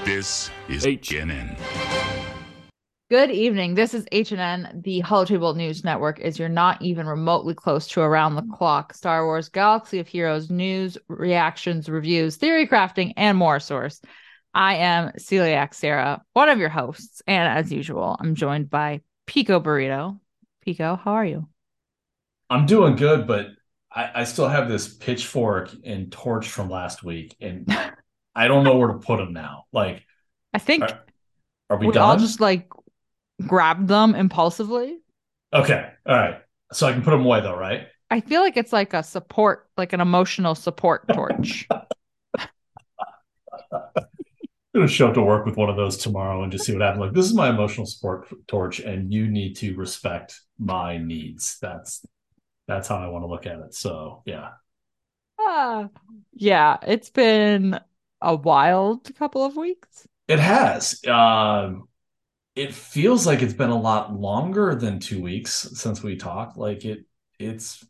This is H. HNN. Good evening. This is HNN. The Hollow Table News Network is you're not even remotely close to around the clock Star Wars Galaxy of Heroes news, reactions, reviews, theory crafting, and more source. I am Celiac Sarah, one of your hosts, and as usual, I'm joined by Pico Burrito. Pico, how are you? I'm doing good, but I still have this pitchfork and torch from last week, and I don't know where to put them now. Like, I think are we we all done? just grabbed them impulsively. Okay, all right. So I can put them away though, right? I feel like it's like a support, like an emotional support torch. I'm gonna show up to work with one of those tomorrow and just see what happens. Like, this is my emotional support torch, and you need to respect my needs. That's how I want to look at it. So yeah, Ah, yeah, it's been a wild couple of weeks. it has. It feels like it's been a lot longer than 2 weeks since we talked. It's.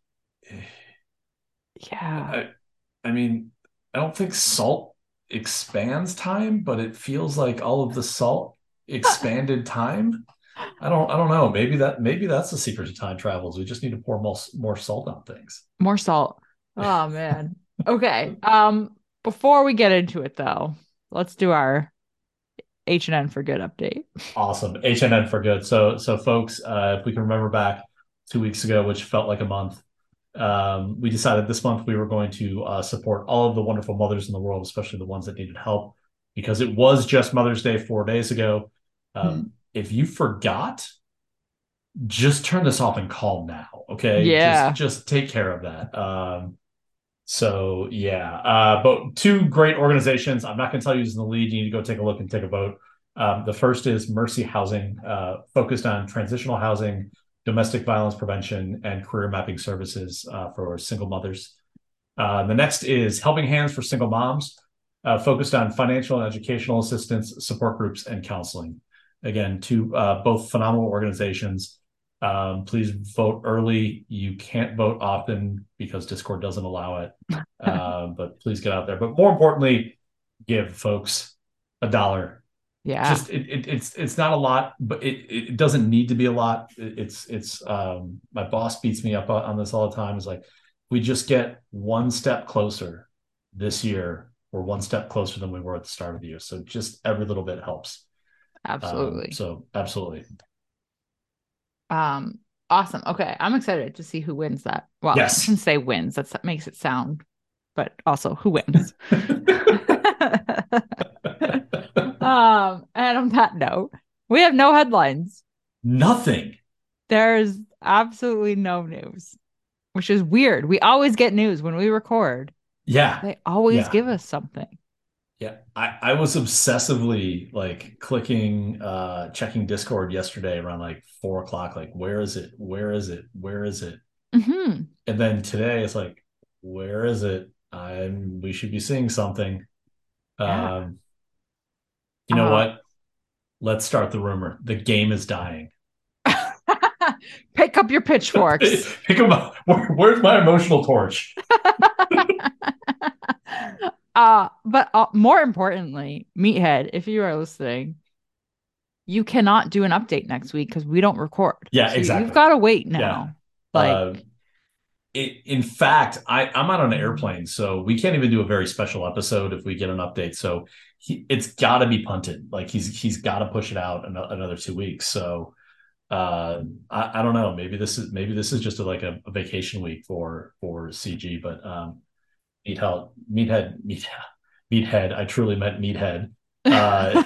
Yeah. I, I mean, I don't think salt expands time, but it feels like all of the salt expanded time. I don't know. Maybe that's the secret to time travels. We just need to pour more salt on things. More salt. Oh man. Okay. Before we get into it though, let's do our H&N for good update. Awesome. HNN for good. So folks, if we can remember back 2 weeks ago, which felt like a month, we decided this month we were going to support all of the wonderful mothers in the world, especially the ones that needed help, because it was just Mother's Day 4 days ago. If you forgot, just turn this off and call now. Okay, just Yeah. just take care of that. So yeah, but two great organizations. I'm not going to tell you who's in the lead. You need to go take a look and take a vote. The first is Mercy Housing, focused on transitional housing, domestic violence prevention, and career mapping services for single mothers. The next is Helping Hands for Single Moms, focused on financial and educational assistance, support groups, and counseling. Again, two both phenomenal organizations. Please vote early. You can't vote often because Discord doesn't allow it. But please get out there. But more importantly, give folks $1. Yeah. Just it's not a lot, but it doesn't need to be a lot. It's my boss beats me up on this all the time. Is like, we just get one step closer this year. We're one step closer than we were at the start of the year. So just every little bit helps. Absolutely. So absolutely. Um, awesome. Okay. I'm excited to see who wins that. Well, I Yes. shouldn't say wins. That makes it sound, but also who wins. And on that note, we have no headlines. Nothing. There's absolutely no news, which is weird. We always get news when we record. Yeah. They always Yeah. give us something. Yeah. I was obsessively like clicking, checking Discord yesterday around like 4 o'clock. Like, where is it? Where is it? Where is it? Hmm. And then today it's like, where is it? We should be seeing something. Yeah. Um, you know Uh, what? Let's start the rumor. The game is dying. Pick up your pitchforks. Pick them up. Where's my emotional torch? But more importantly, Meathead, if you are listening, you cannot do an update next week because we don't record. Yeah, So you've exactly. got to wait Yeah. now. Like, Uh, in fact, I'm out on an airplane, so we can't even do a very special episode if we get an update. So it's got to be punted. Like, he's got to push it out another 2 weeks. So I don't know. Maybe this is just a vacation week for CG. But meathead. I truly meant meathead. Uh,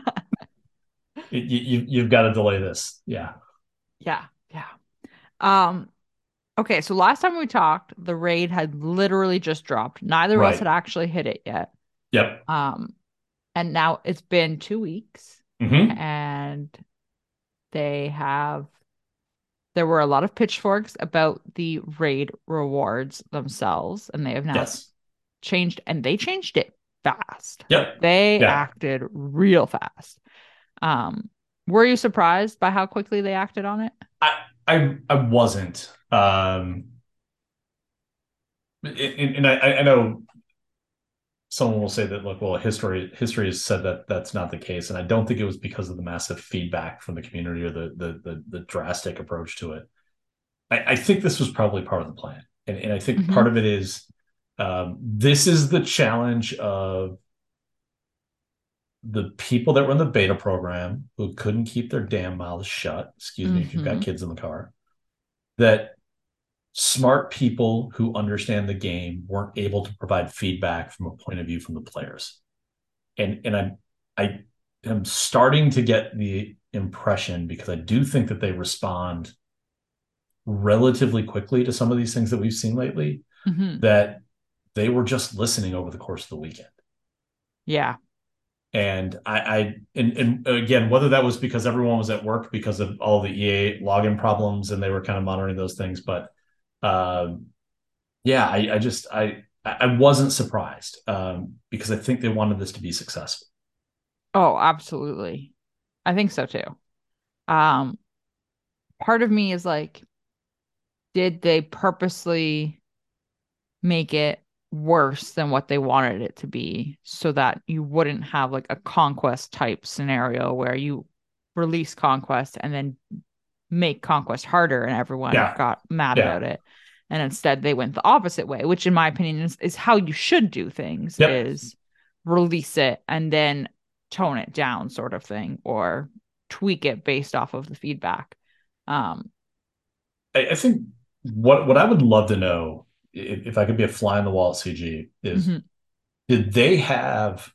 you've got to delay this. Yeah. yeah, yeah. Um, okay, so last time we talked, the raid had literally just dropped. Neither of us Right. had actually hit it yet. Yep. Um, and now it's been 2 weeks, Mm-hmm. and they have there were a lot of pitchforks about the raid rewards themselves, and they have now Yes. changed, and they changed it fast. Like Yep. they Yeah. acted real fast. Um, were you surprised by how quickly they acted on it? I wasn't. And I know someone will say that, look, well, history has said that that's not the case, and I don't think it was because of the massive feedback from the community or the drastic approach to it. I think this was probably part of the plan, and I think Mm-hmm. part of it is this is the challenge of the people that run the beta program who couldn't keep their damn mouths shut. Excuse me if you've got Mm-hmm. kids in the car. That smart people who understand the game weren't able to provide feedback from a point of view from the players. And I am starting to get the impression, because I do think that they respond relatively quickly to some of these things that we've seen lately, Mm-hmm. that they were just listening over the course of the weekend. Yeah. And and again, whether that was because everyone was at work because of all the EA login problems and they were kind of monitoring those things, but yeah, I wasn't surprised because I think they wanted this to be successful. Oh, absolutely. I think so too. Um, Part of me is like, did they purposely make it worse than what they wanted it to be so that you wouldn't have like a conquest type scenario where you release conquest and then make conquest harder and everyone Yeah, got mad yeah, about it. And instead they went the opposite way, which in my opinion is how you should do things, yep. is release it and then tone it down sort of thing, or tweak it based off of the feedback. Um, I think what I would love to know, if I could be a fly on the wall at CG, is mhm. did they have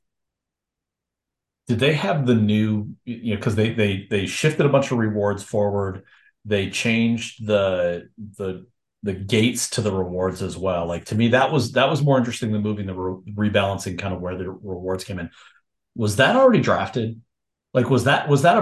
the new, because they shifted a bunch of rewards forward. They changed the gates to the rewards as well. Like, to me, that was more interesting than moving the rebalancing kind of where the rewards came in. Was that already drafted? Like, was that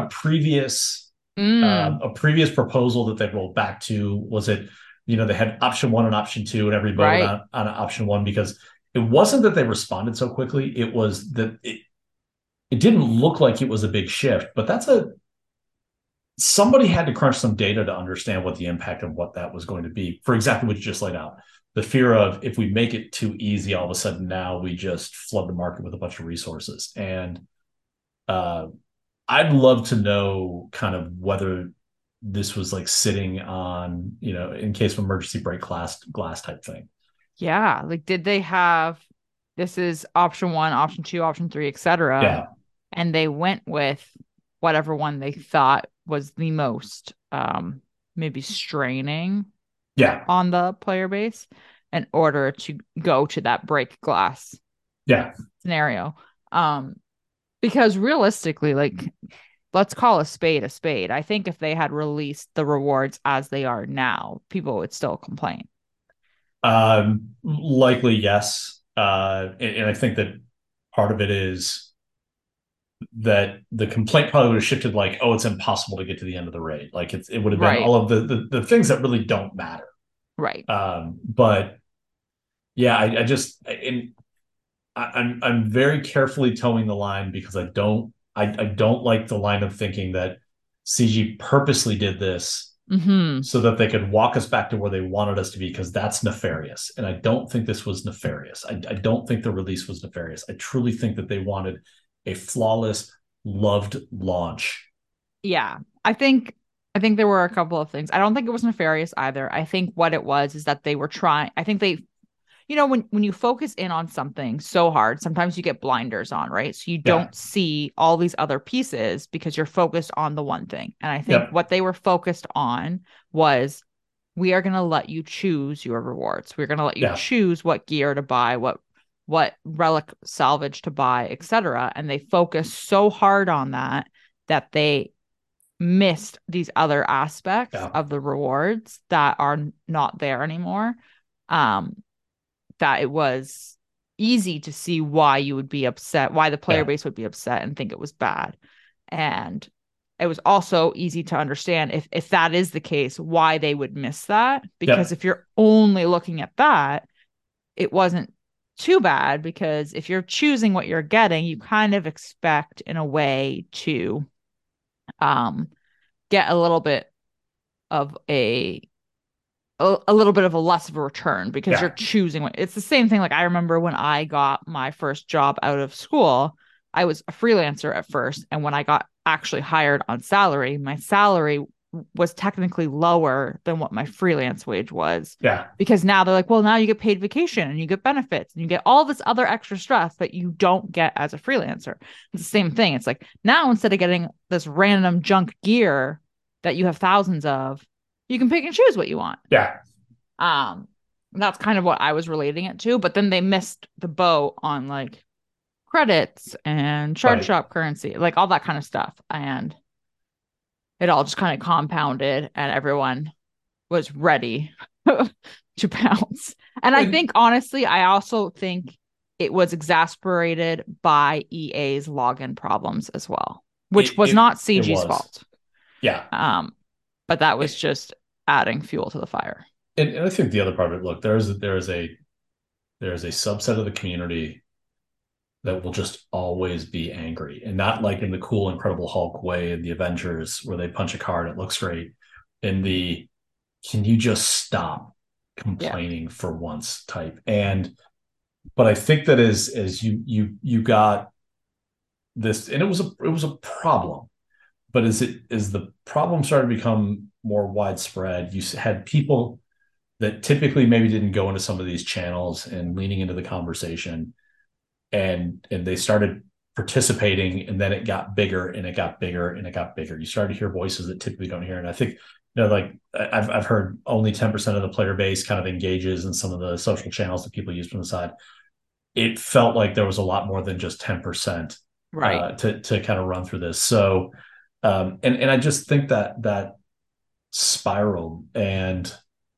Mm, a previous proposal that they rolled back to? Was it, they had option one and option two, and every voted right. on option one? Because it wasn't that they responded so quickly. It was that it didn't look like it was a big shift, but somebody had to crunch some data to understand what the impact of what that was going to be for exactly what you just laid out. The fear of, if we make it too easy, all of a sudden now we just flood the market with a bunch of resources. And uh, I'd love to know kind of whether this was like sitting on, in case of emergency break glass type thing. Yeah. Like, did they have this is option one, option two, option three, etc. Yeah. And they went with whatever one they thought was the most maybe straining Yeah. on the player base in order to go to that break glass Yeah. scenario. Um, because realistically, like, let's call a spade a spade. I think if they had released the rewards as they are now, people would still complain. Likely, yes. And I think that part of it is that the complaint probably would have shifted, like, oh, it's impossible to get to the end of the raid. Like, it would have been Right. all of the things that really don't matter. Right. But yeah, I just, I'm very carefully towing the line, because I don't like the line of thinking that CG purposely did this Hmm. so that they could walk us back to where they wanted us to be, because that's nefarious. And I don't think this was nefarious. I don't think the release was nefarious. I truly think that they wanted a flawless, loved launch. Yeah. I think there were a couple of things. I don't think it was nefarious either. I think what it was is that they were trying, I think they, when you focus in on something so hard, sometimes you get blinders on, right? So you Yeah. don't see all these other pieces because you're focused on the one thing. And I think Yep. what they were focused on was, we are going to let you choose your rewards. We're going to let you Yeah. choose what gear to buy, what relic salvage to buy, etc. And they focus so hard on that they missed these other aspects Yeah. of the rewards that are not there anymore. Um, that it was easy to see why you would be upset, why the player Yeah. base would be upset and think it was bad. And it was also easy to understand, if that is the case, why they would miss that. Because Yep. if you're only looking at that, it wasn't too bad, because if you're choosing what you're getting, you kind of expect in a way to um get a little bit of a a little bit of a less of a return because you're Yeah. choosing what it's the same thing. Like I remember when I got my first job out of school, I was a freelancer at first. And when I got actually hired on salary, my salary was technically lower than what my freelance wage was. Yeah. Because now they're like, well, now you get paid vacation and you get benefits and you get all this other extra stuff that you don't get as a freelancer. It's the same thing. It's like now instead of getting this random junk gear that you have thousands of, you can pick and choose what you want. Yeah. Um, that's kind of what I was relating it to. But then they missed the boat on like credits and charge Right. shop currency, like all that kind of stuff. And it all just kind of compounded and everyone was ready to pounce. And I And think honestly, I also think it was exasperated by EA's login problems as well, which it was it not it CG's was. fault. Yeah. Um, but that was It, just adding fuel to the fire. and I think the other part of it, look, there is a subset of the community that will just always be angry, and not like in the cool Incredible Hulk way in the Avengers where they punch a card, it looks great. In the can you just stop Yeah. complaining for once type. And but I think that as you got this, and it was a problem. But as the problem started to become more widespread, you had people that typically maybe didn't go into some of these channels and leaning into the conversation, and they started participating, and then it got bigger and it got bigger and it got bigger. You started to hear voices that typically don't hear. And I think, like I've heard only 10% of the player base kind of engages in some of the social channels that people use from the side. It felt like there was a lot more than just 10% Right. to kind of run through this. So and I just think that spiraled. And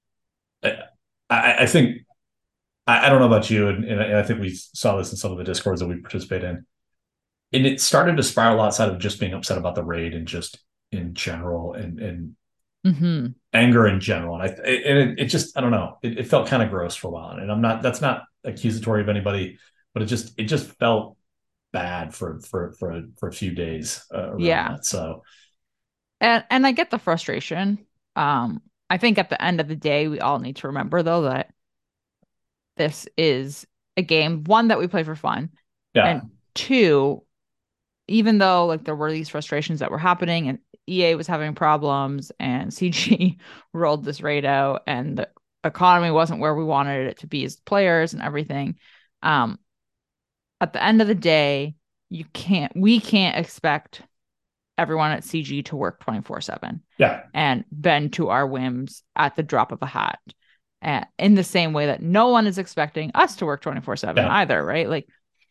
I think I don't know about you, and I think we saw this in some of the discords that we participate in, and it started to spiral outside of just being upset about the raid and just in general, and Mm-hmm. anger in general. And it just, I don't know, it felt kind of gross for a while. And I'm not, that's not accusatory of anybody, but it just felt bad for a few days around Yeah. that. So And I get the frustration. I think at the end of the day, we all need to remember though that this is a game, one that we play for fun, yeah. and two, even though like there were these frustrations that were happening and EA was having problems and CG rolled this raid out and the economy wasn't where we wanted it to be as players and everything. Um, at the end of the day, we can't expect everyone at CG to work 24/7 Yeah. and bend to our whims at the drop of a hat. And in the same way that no one is expecting us to work 24/7 Yeah. either, right? Like,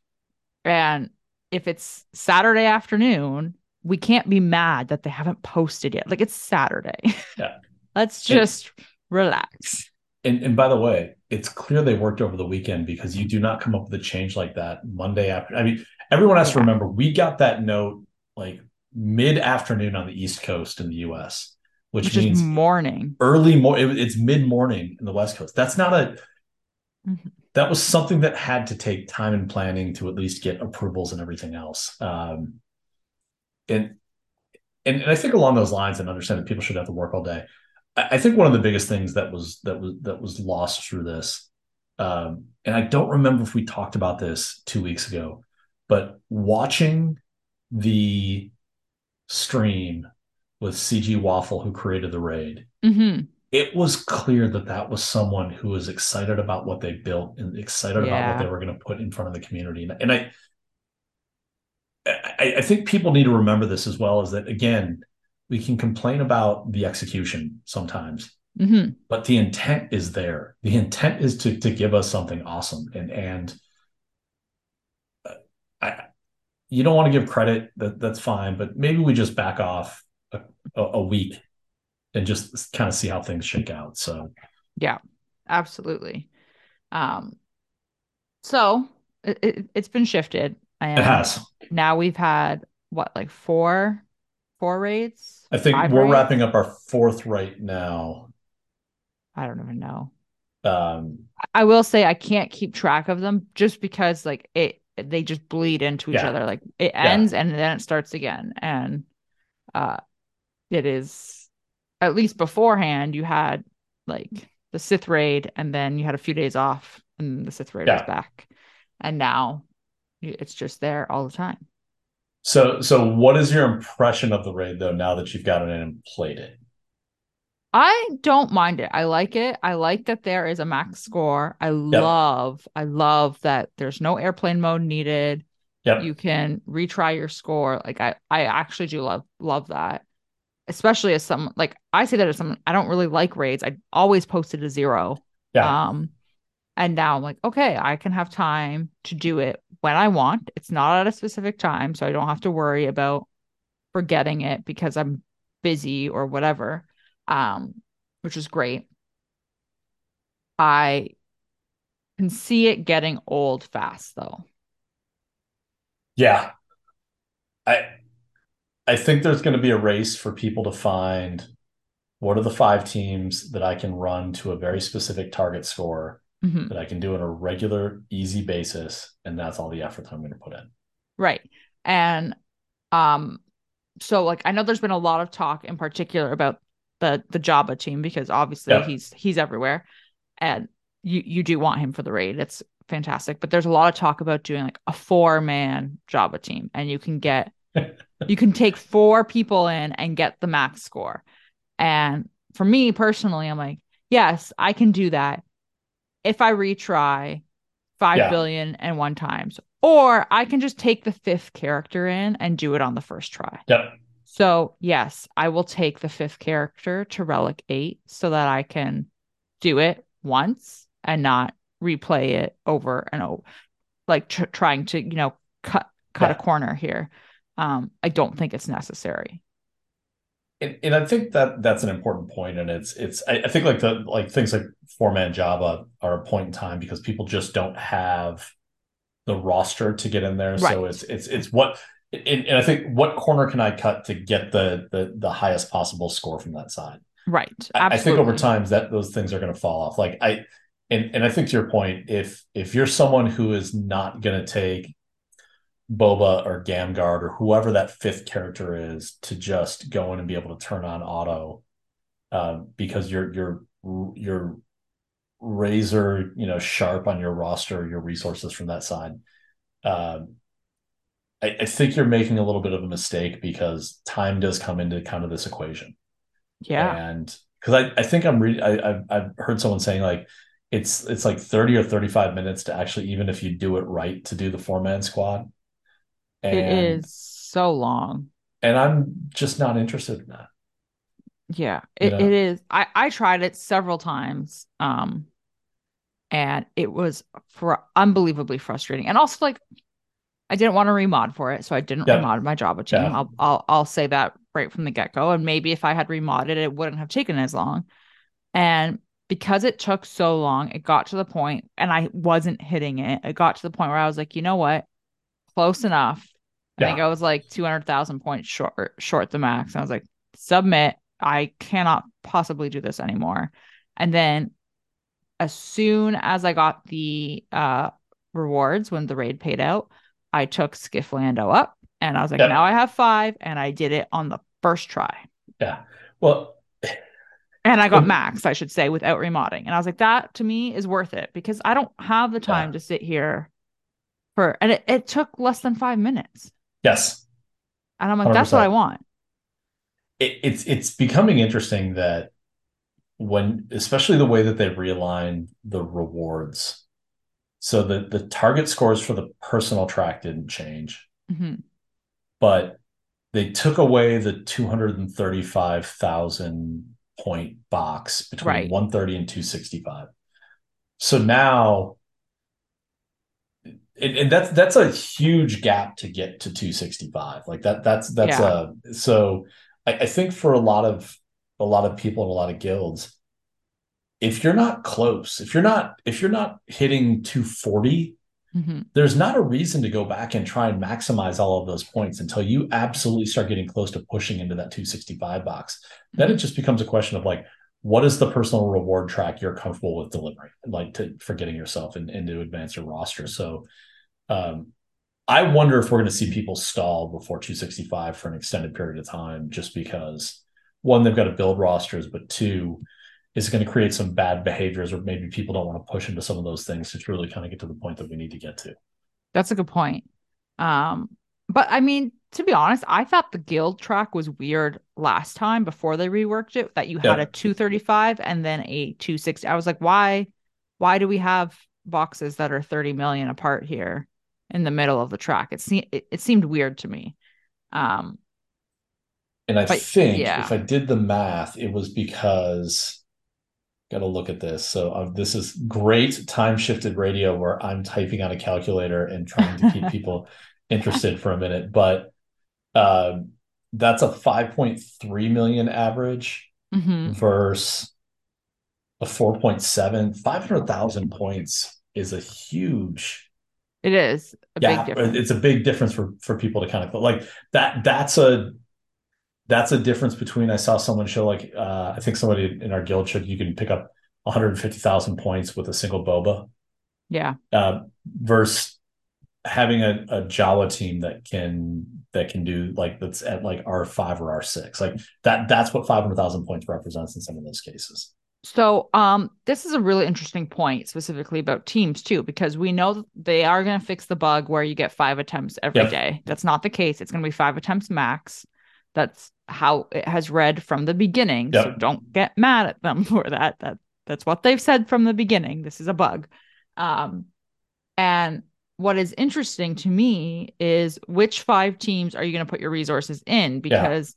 and if it's Saturday afternoon, we can't be mad that they haven't posted yet. Like, it's Saturday. Yeah. Let's And, just relax. and by the way, it's clear they worked over the weekend, because you do not come up with a change like that Monday after. I mean, everyone has to Yeah. remember we got that note like mid afternoon on the East Coast in the US, which Which is means morning. it's mid morning in the West Coast. Mhm. That was something that had to take time and planning to at least get approvals and everything else. And, and I think along those lines, and understand that people should have to work all day. I think one of the biggest things that was lost through this, and I don't remember if we talked about this 2 weeks ago, but watching the stream with CG Waffle, who created the raid, Mm-hmm. it was clear that that was someone who was excited about what they built and excited about what they Yeah. were going to put in front of the community. And I think people need to remember this as well, is that, again, we can complain about the execution sometimes, Mm-hmm. but the intent is there. The intent is to give us something awesome. And I, you don't want to give credit, that's fine, but maybe we just back off a week and just kind of see how things shake out. So Yeah. Absolutely. Um, so it's been shifted it and has. now we've had what, like four raids, I think five we're raids. wrapping up our fourth right now. I don't even know. Um, I will say I can't keep track of them just because like they just bleed into each yeah, other. Like it yeah, ends and then it starts again. And uh it is, at least beforehand you had like the Sith raid, and then you had a few days off, and the Sith raid was Yeah. back, and now it's just there all the time. So what is your impression of the raid though, now that you've gotten in and played it? I don't mind it. I like it. I like that there is a max score. Yep. I love that there's no airplane mode needed. You Yep. can retry your score. Like I actually do love that. Especially as someone like I say that as someone I don't really like raids. I always posted a 0. Yeah. Um, and now I'm like, okay, I can have time to do it when I want. It's not at a specific time, so I don't have to worry about forgetting it because I'm busy or whatever. Which is great. I can see it getting old fast though. Yeah. I I think there's going to be a race for people to find what are the 5 teams that I can run to a very specific target score Mhm. that I can do on a regular, easy basis, and that's all the effort that I'm going to put in. Right. And um so like I know there's been a lot of talk in particular about the Jabba team because obviously Yep. he's everywhere and you do want him for the raid. It's fantastic, but there's a lot of talk about doing like a 4-man Jabba team and you can take 4 people in and get the max score. And for me personally, I'm like, yes, I can do that if I retry five Yeah. billion and one times, or I can just take the 5th character in and do it on the first try. Yep. So, yes, I will take the 5th character to Relic 8 so that I can do it once and not replay it over and over, like trying to, cut a Yeah. corner here. I don't think it's necessary. And I think that that's an important point, and I think like the like things like 4-man Java are a point in time because people just don't have the roster to get in there. So Right. it's what and I think what corner can I cut to get the highest possible score from that side. Right. I think over Absolutely. time that those things are going to fall off. Like and I think to your point, if you're someone who is not going to take Boba or Gamgard or whoever that 5th character is to just go in and be able to turn on auto, because you're razor sharp on your roster, your resources from that side. Um, I think you're making a little bit of a mistake because time does come into kind of this equation. Yeah. And because I think I'm reading, I've heard someone saying like it's like 30 or 35 minutes to actually, even if you do it right, to do the 4-man squad. It And is so long. I'm just not interested in that. Yeah, You it know? is. I tried it several times. And it was unbelievably frustrating. And also like I didn't want to remod for it, so I didn't Yep. remod my Java team. Yeah. I'll say that right from the get-go. And maybe if I had remodded it, it wouldn't have taken as long. And because it took so long, it got to the point, and I wasn't hitting it. It got to the point where I was like, you know what? Close enough. I think Yeah. I was like 200,000 points short the max. I was like, submit. I cannot possibly do this anymore. And then as soon as I got the rewards when the raid paid out, I took Skiff Lando up and I was like, now Yep. I have 5, and I did it on the first try. Yeah. Well, And I got max, I should say, without remodding. And I was like, that to me is worth it because I don't have the time yeah. to sit here and it took less than 5 minutes. Yes. And I'm like, that's what I 100%. want. It's becoming interesting that when, especially the way that they've realigned the rewards, so the target scores for the personal track didn't change, Mm-hmm. but they took away the 235,000 point box between Right. 130 and 265. So now, and that's a huge gap to get to 265. Like that's Yeah. a so I think for a lot of people in a lot of guilds, if you're not close, if you're not hitting 240, Mm-hmm. there's not a reason to go back and try and maximize all of those points until you absolutely start getting close to pushing into that 265 box. Then it Mm-hmm. just becomes a question of like, what is the personal reward track you're comfortable with delivering, like for getting yourself and to advance your roster. So um, I wonder if we're going to see people stall before 265 for an extended period of time, just because one, they've got to build rosters, but two, is going to create some bad behaviors, or maybe people don't want to push into some of those things to really kind of get to the point that we need to get to. That's a good point. But I mean, to be honest, I thought the guild track was weird last time before they reworked it, that you had a Yep. 235 and then a 260. I was like, why do we have boxes that are 30 million apart here in the middle of the track? It seemed weird to me. Um, And I but think yeah. if I did the math, it was because got to look at this. So this is great time shifted radio where I'm typing on a calculator and trying to keep people interested for a minute. But uh, that's a 5.3 million average Hmm. versus a 4.7. 500,000 points is a huge It is a big gap. difference. It's a big difference for people to kind of like that. That's a difference between, I saw someone show like I think somebody in our guild showed you can pick up 150,000 points with a single boba Yeah. versus having a Jawa team that can do like that's at like R5 or R6. Like that's what 500,000 points represents in some of those cases. So, this is a really interesting point specifically about teams too, because we know that they are going to fix the bug where you get 5 attempts every Yep. day. That's not the case. It's going to be 5 attempts max. That's how it has read from the beginning. So Yep. don't get mad at them for that. That's what they've said from the beginning. This is a bug. Um, and what is interesting to me is which 5 teams are you going to put your resources in? Yeah. Because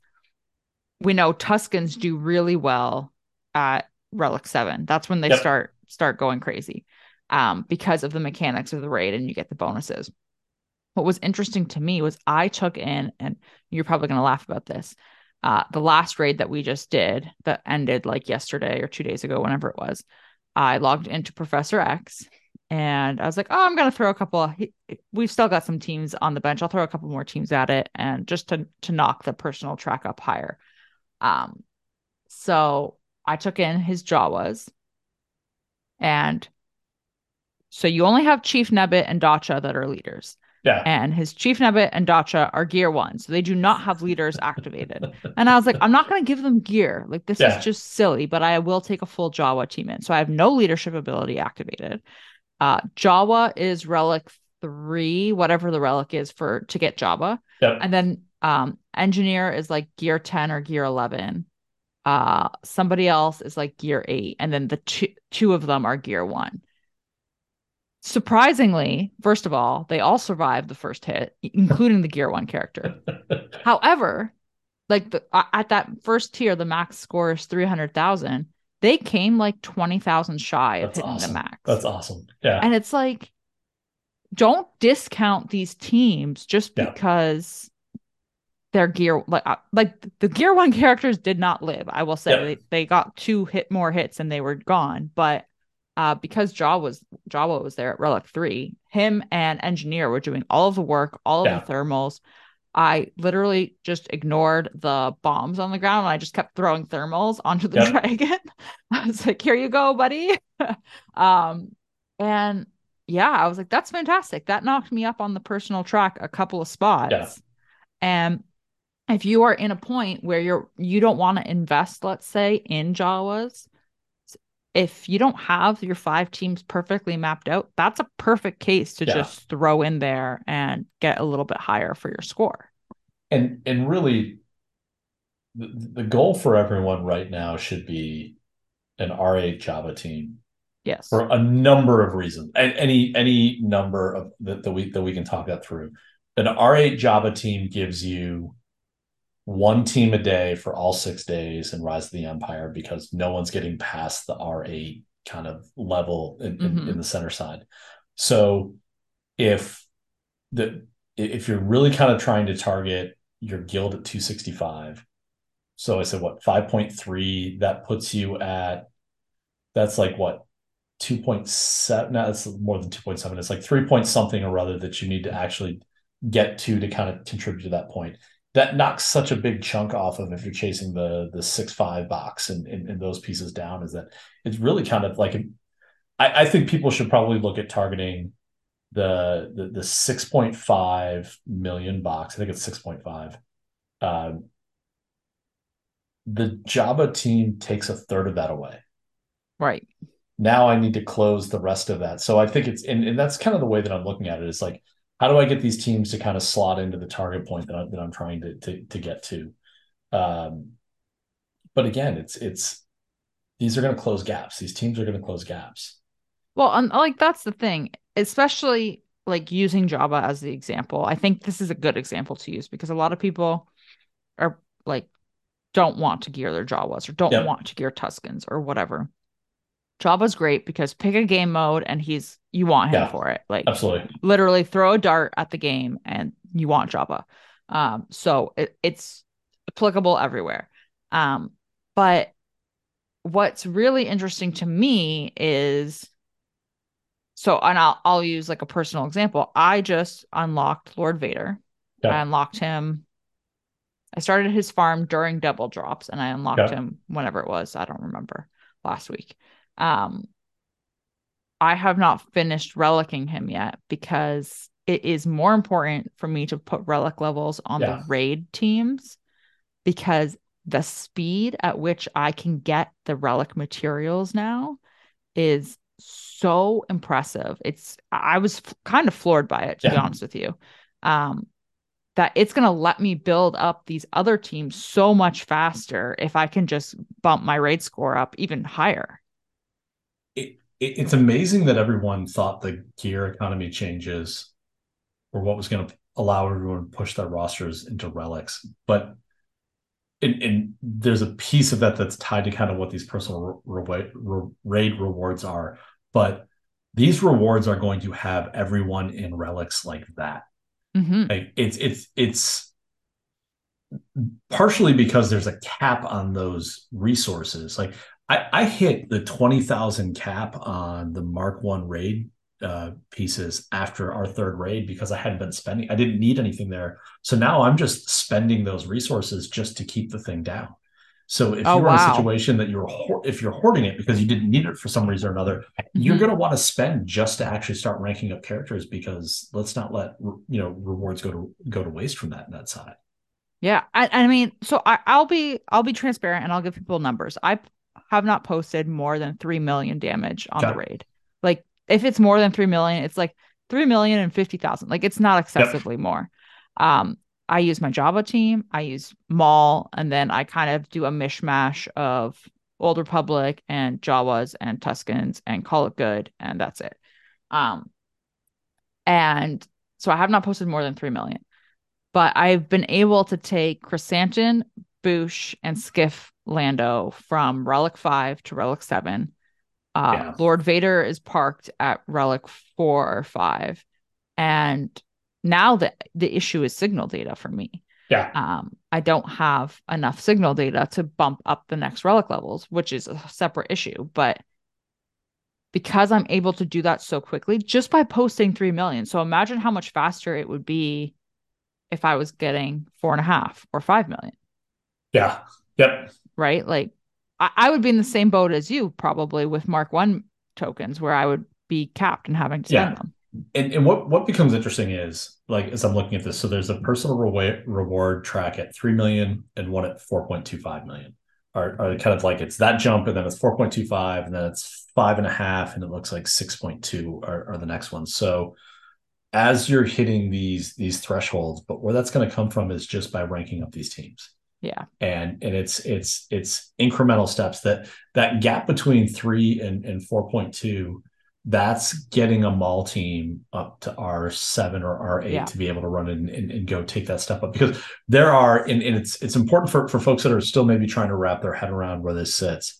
we know Tuscans do really well at Relic 7. That's when they Yep. start going crazy. Because of the mechanics of the raid and you get the bonuses. What was interesting to me was I took in, and you're probably going to laugh about this, the last raid that we just did that ended like yesterday or 2 days ago, whenever it was. I logged into Professor X and I was like, oh, I'm going to throw a couple of, we've still got some teams on the bench. I'll throw a couple more teams at it and just to knock the personal track up higher. Um, so I took in his Jawas, and so you only have Chief Nebbit and Dacha that are leaders. Yeah. And his Chief Nebbit and Dacha are gear 1. So they do not have leaders activated. And I was like, I'm not going to give them gear. Like, this is Yeah. just silly, but I will take a full Jawa team in. So I have no leadership ability activated. Jawa is relic 3, whatever the relic is for to get Jawa. Yep. And then engineer is like gear 10 or gear 11. Somebody else is like gear 8. And then the two of them are gear 1. Surprisingly, first of all, they all survived the first hit, including the gear 1 character. However, like at that first tier, the max score is 300,000. They came like 20,000 shy of That's hitting the awesome. max. That's awesome. Yeah. And it's like, don't discount these teams just Yeah. because their gear, like the gear 1 characters did not live. I will say Yep. they got more hits and they were gone. But because Jawa was there at Relic 3, him and Engineer were doing all of the work, all of Yeah. the thermals. I literally just ignored the bombs on the ground and I just kept throwing thermals onto the Yep. dragon. I was like, here you go, buddy. And yeah, I was like, that's fantastic. That knocked me up on the personal track a couple of Yeah. spots. And if you are in a point where you don't want to invest, let's say, in Jawas, if you don't have your 5 teams perfectly mapped out, that's a perfect case to Yeah. just throw in there and get a little bit higher for your score. And really the goal for everyone right now should be an R8 Java team Yes. for a number of reasons, and any number of that we can talk that through. An R8 Java team gives you one team a day for all 6 days in Rise of the Empire because no one's getting past the R8 kind of level in the center side. So if if you're really kind of trying to target your guild at 265, so I said what 5.3, that puts you at, that's like what 2.7, no, that's more than 2.7, it's like 3 point something or other that you need to actually get to kind of contribute to that point. That knocks such a big chunk off of if you're chasing the 6-5 box and those pieces down, is that it's really kind of like I think people should probably look at targeting the 6.5 million box. I think it's 6.5. The Java team takes a third of that away. Right. Now I need to close the rest of that. So I think and that's kind of the way that I'm looking at it, is like, how do I get these teams to kind of slot into the target point that I'm trying to get to? Um, but again, it's these are going to close gaps. These teams are going to close gaps. Well, and like that's the thing, especially like using Java as the example. I think this is a good example to use because a lot of people are like don't want to gear their Jawas or don't Yep. want to gear Tuscans or whatever. Java's great because pick a game mode and you want him Yeah. for it. Like Absolutely. literally throw a dart at the game and you want Java. So it's applicable everywhere. But what's really interesting to me is and I'll use like a personal example. I just unlocked Lord Vader. I Yeah. unlocked him. I started his farm during double drops and I unlocked Yeah. him whenever it was. I don't remember last week. Um, I have not finished relicking him yet because it is more important for me to put relic levels on the Yeah. raid teams because the speed at which I can get the relic materials now is so impressive. I was kind of floored by it, to be Yeah. honest with you. Um, that it's going to let me build up these other teams so much faster if I can just bump my raid score up even higher. It's amazing that everyone thought the gear economy changes were what was going to allow everyone to push their rosters into relics. But and there's a piece of that that's tied to kind of what these personal raid rewards are. But these rewards are going to have everyone in relics like that. Mm-hmm. Like it's partially because there's a cap on those resources. Like I hit the 20,000 cap on the Mark One raid pieces after our third raid because I hadn't been spending. I didn't need anything there, so now I'm just spending those resources just to keep the thing down. So if Oh, you're in a wow. situation that if you're hoarding it because you didn't need it for some reason or another, you're Mm-hmm. going to want to spend just to actually start ranking up characters, because let's not let rewards go to waste from that side. Yeah. I mean, so I'll be transparent and I'll give people numbers. I have not posted more than 3 million damage on the Okay. raid. Like if it's more than 3 million, it's like 3,050,000. Like it's not Yep. excessively more. Um, I use my Java team, I use Maul, and then I kind of do a mishmash of Old Republic and Jawas and Tuscans and call it good, and that's it. Um, and so I have not posted more than 3 million, but I've been able to take Chrysanthemum, Boosh, and Skiff Lando from Relic 5 to Relic 7. Yeah. Lord Vader is parked at Relic 4 or 5. And now the issue is signal data for me. Yeah. I don't have enough signal data to bump up the next relic levels, which is a separate issue. But because I'm able to do that so quickly just by posting 3 million. So imagine how much faster it would be if I was getting 4.5 or 5 million, Yeah. Yep. right? Like I would be in the same boat as you probably with Mark One tokens where I would be capped and having to spend Yeah. them. And what becomes interesting is, like, as I'm looking at this, so there's a personal reward track at 3 million and one at 4.25 million. Are kind of like, it's that jump, and then it's 4.25, and then it's 5.5, and it looks like 6.2 are the next ones. So as you're hitting these thresholds, but where that's going to come from is just by ranking up these teams. Yeah. And it's incremental steps. That gap between 3 and 4.2, that's getting a mall team up to R7 or R8 Yeah. to be able to run and go take that step up, because there are, and it's important for folks that are still maybe trying to wrap their head around where this sits.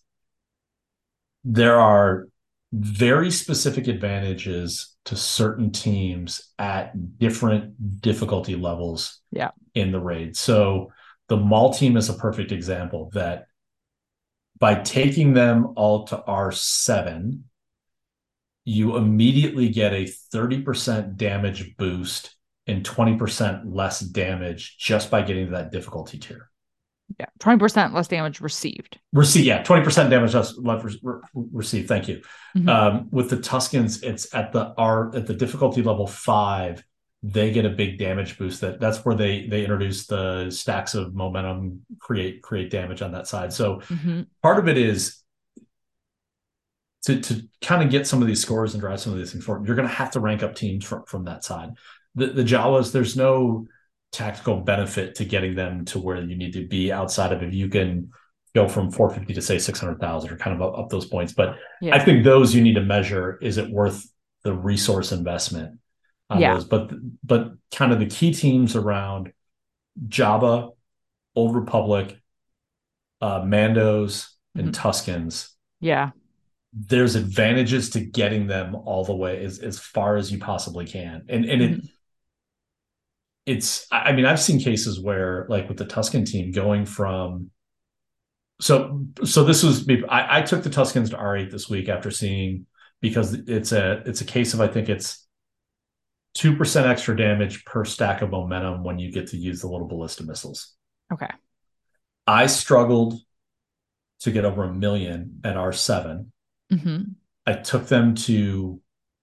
There are very specific advantages to certain teams at different difficulty levels Yeah. in the raid. So the mall team is a perfect example that by taking them all to R7, you immediately get a 30% damage boost and 20% less damage just by getting to that difficulty tier. Yeah. 20% less damage received. Yeah, 20% damage less received. Thank you. Mm-hmm. With the Tuscans, it's at the difficulty level 5. They get a big damage boost. That's where they introduce the stacks of momentum, create damage on that side. So Mm-hmm. part of it is to kind of get some of these scores and drive some of these things forward, you're going to have to rank up teams from that side. The Jawas, there's no tactical benefit to getting them to where you need to be outside of if you can go from 450 to say 600,000 or kind of up those points. But I think those you need to measure, is it worth the resource investment on those? But kind of the key teams around Jabba, Old Republic, Mandos, and Tuskens. Yeah. There's advantages to getting them all the way as far as you possibly can. And I mean, I've seen cases where, like with the Tusken team going from, so this was, I took the Tuskens to R8 this week after seeing, because it's a case of, I think it's 2% extra damage per stack of momentum when you get to use the little ballista missiles. Okay. I struggled to get over 1 million at R7. I took them to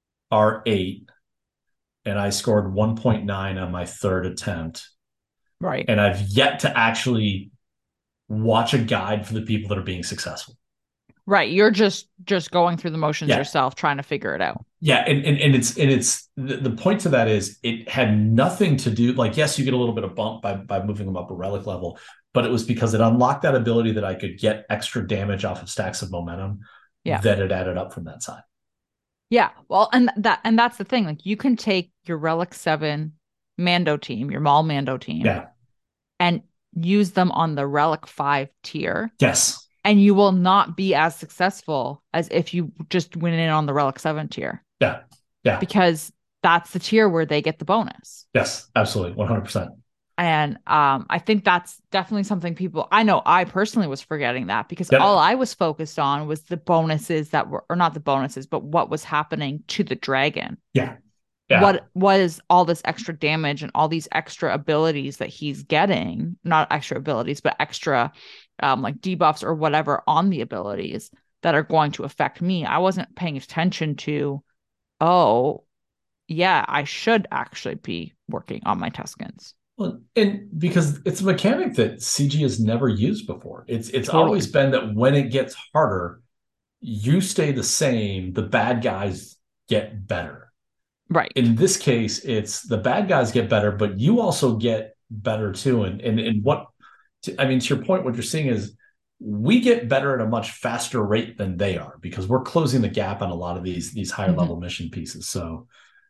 R8 and I scored 1.9 on my third attempt. Right. And I've yet to actually watch a guide for the people that are being successful. Right. You're just going through the motions yourself, trying to figure it out. Yeah. And it's the point to that is it had nothing to do, like, yes, you get a little bit of bump by moving them up a relic level, but it was because it unlocked that ability that I could get extra damage off of stacks of momentum that it added up from that side. Yeah. Well, and that's the thing. Like, you can take your Relic 7 Mando team, your Maul Mando team, and use them on the Relic 5 tier. Yes. And you will not be as successful as if you just went in on the Relic 7 tier. Yeah. Yeah. Because that's the tier where they get the bonus. Yes, absolutely. 100%. And I think that's definitely something I know I personally was forgetting that, because all I was focused on was the bonuses that were, or not the bonuses, but what was happening to the dragon. Yeah. What was all this extra damage and all these extra abilities that he's getting, not extra abilities, but extra like debuffs or whatever on the abilities that are going to affect me. I wasn't paying attention to, I should actually be working on my Tuskens. Well, and because it's a mechanic that CG has never used before. It's always been that when it gets harder, you stay the same, the bad guys get better. Right. In this case, it's the bad guys get better, but you also get better too. And what, I mean, to your point, what you're seeing is we get better at a much faster rate than they are, because we're closing the gap on a lot of these higher level mission pieces. So,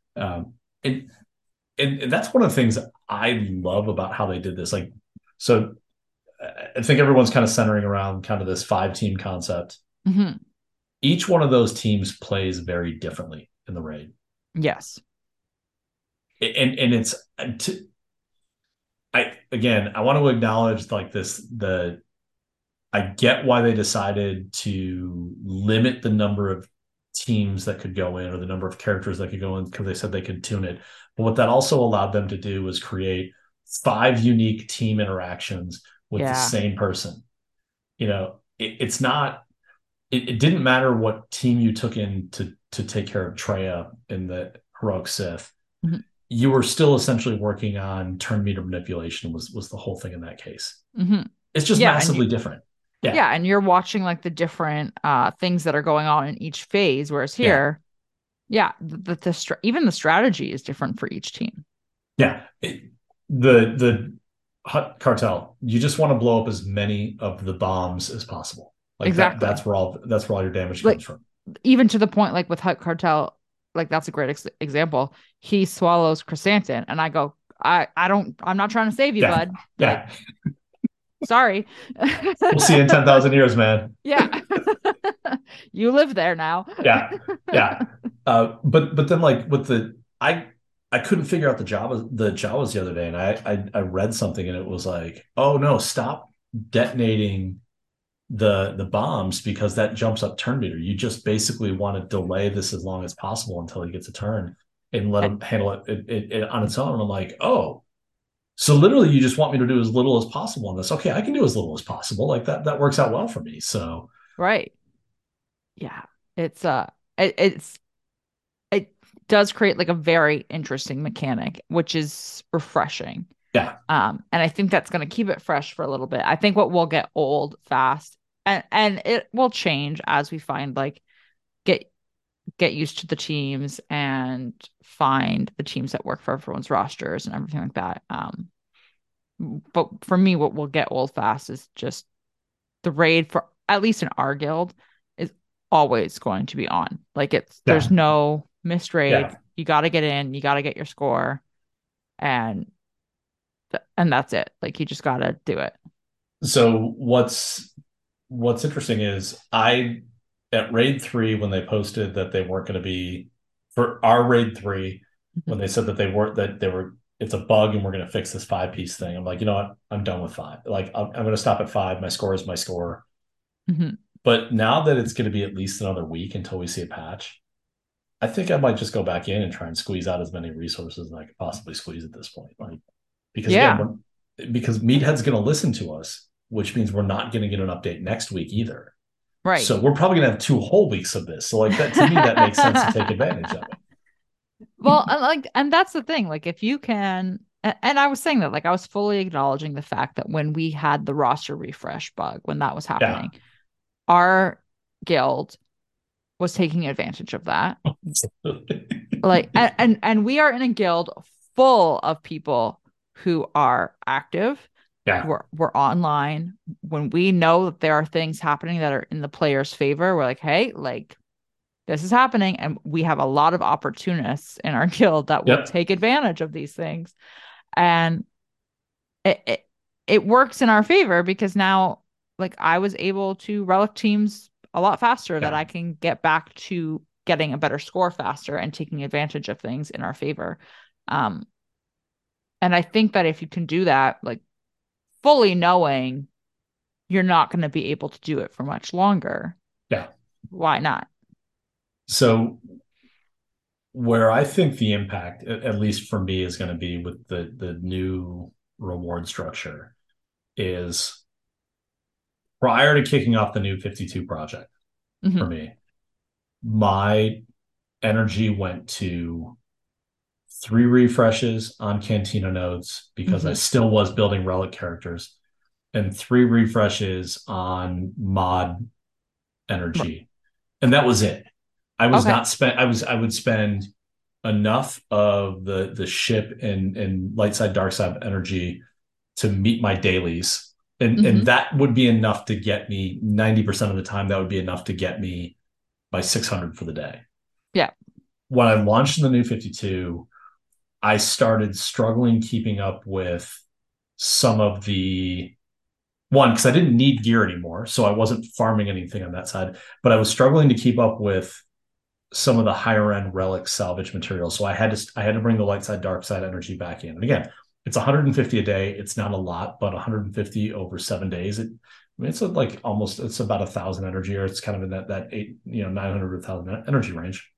and that's one of the things I love about how they did this. Like, so I think everyone's kind of centering around kind of this 5-team concept. Each one of those teams plays very differently in the raid. Yes. And it's, I want to acknowledge like I get why they decided to limit the number of teams that could go in, or the number of characters that could go in, because they said they could tune it. But what that also allowed them to do was create 5 unique team interactions with the same person. You know, it's not, it didn't matter what team you took in to take care of Traya in the Heroic Sith. You were still essentially working on turn meter manipulation was the whole thing in that case. It's just massively different. Yeah, and you're watching like the different things that are going on in each phase, whereas here, even the strategy is different for each team. Yeah, the Hutt Cartel, you just want to blow up as many of the bombs as possible. Like exactly. That's where all your damage comes from. Even to the point, like with Hutt Cartel, like that's a great example. He swallows Chrysanthemum, and I go, I'm not trying to save you, bud. Yeah. Sorry. We'll see you in 10,000 years, man. Yeah. You live there now. Yeah. But then like with I couldn't figure out the Jawas the other day, and I read something and it was like, oh no, stop detonating the bombs, because that jumps up turn meter. You just basically want to delay this as long as possible until he gets a turn and let him handle it on its own. And I'm like, oh, so literally you just want me to do as little as possible on this. Okay, I can do as little as possible. Like that works out well for me. So right. Yeah. It does create like a very interesting mechanic, which is refreshing. Yeah. And I think that's going to keep it fresh for a little bit. I think what will get old fast, and it will change as we find like get used to the teams and find the teams that work for everyone's rosters and everything like that. But for me, what will get old fast is just the raid, for at least in our guild, is always going to be on. Like there's Yeah. no missed raid. Yeah. You got to get in, you got to get your score, and that's it. Like you just got to do it. So what's interesting is I at raid 3 when they posted that they weren't going to be for our raid 3 Mhm. when they said that they weren't that they were it's a bug and we're going to fix this 5 piece thing. I'm like, you know what? I'm done with 5. Like I'm going to stop at 5. My score is my score. Mhm. But now that it's going to be at least another week until we see a patch, I think I might just go back in and try and squeeze out as many resources as I could possibly squeeze at this point. Like because again, Yeah, because Meathead's going to listen to us, which means we're not going to get an update next week either. right. So we're probably going to have 2 whole weeks of this. So like that to me, that makes sense to take advantage of it. Well, and that's the thing. Like, if you can, and I was saying that, like, I was fully acknowledging the fact that when we had the roster refresh bug, when that was Yeah. happening, our guild was taking advantage of that. Like, and we are in a guild full of people who are active, Yeah. we're online. When we know that there are things happening that are in the player's favor, we're like, hey, like this is happening, and we have a lot of opportunists in our guild that will Yep. take advantage of these things, and it works in our favor because now, like, I was able to relic teams a lot faster, that Yeah. I can get back to getting a better score faster and taking advantage of things in our favor. um and I think that if you can do that, like, fully knowing you're not going to be able to do it for much longer, Yeah. why not? So where I think the impact, at least for me, is going to be with the new reward structure is prior to kicking off the new 52 project for Mm-hmm. me, my energy went to 3 refreshes on Cantina nodes because I Mm-hmm. still was building relic characters, and 3 refreshes on mod energy. And that was it. I was Okay. not spent I would spend enough of the ship and light side dark side energy to meet my dailies. And Mm-hmm. that would be enough to get me 90% of the time, that would be enough to get me by 600 for the day. Yeah. When I launched in the new 52, I started struggling keeping up with some of the one because I didn't need gear anymore, so I wasn't farming anything on that side. But I was struggling to keep up with some of the higher end relic salvage materials. So I had to bring the light side dark side energy back in. And again, it's 150 a day. It's not a lot, but 150 over 7 days. I mean, it's like almost it's about 1,000 energy, or it's kind of in that 900 to 1,000 energy range.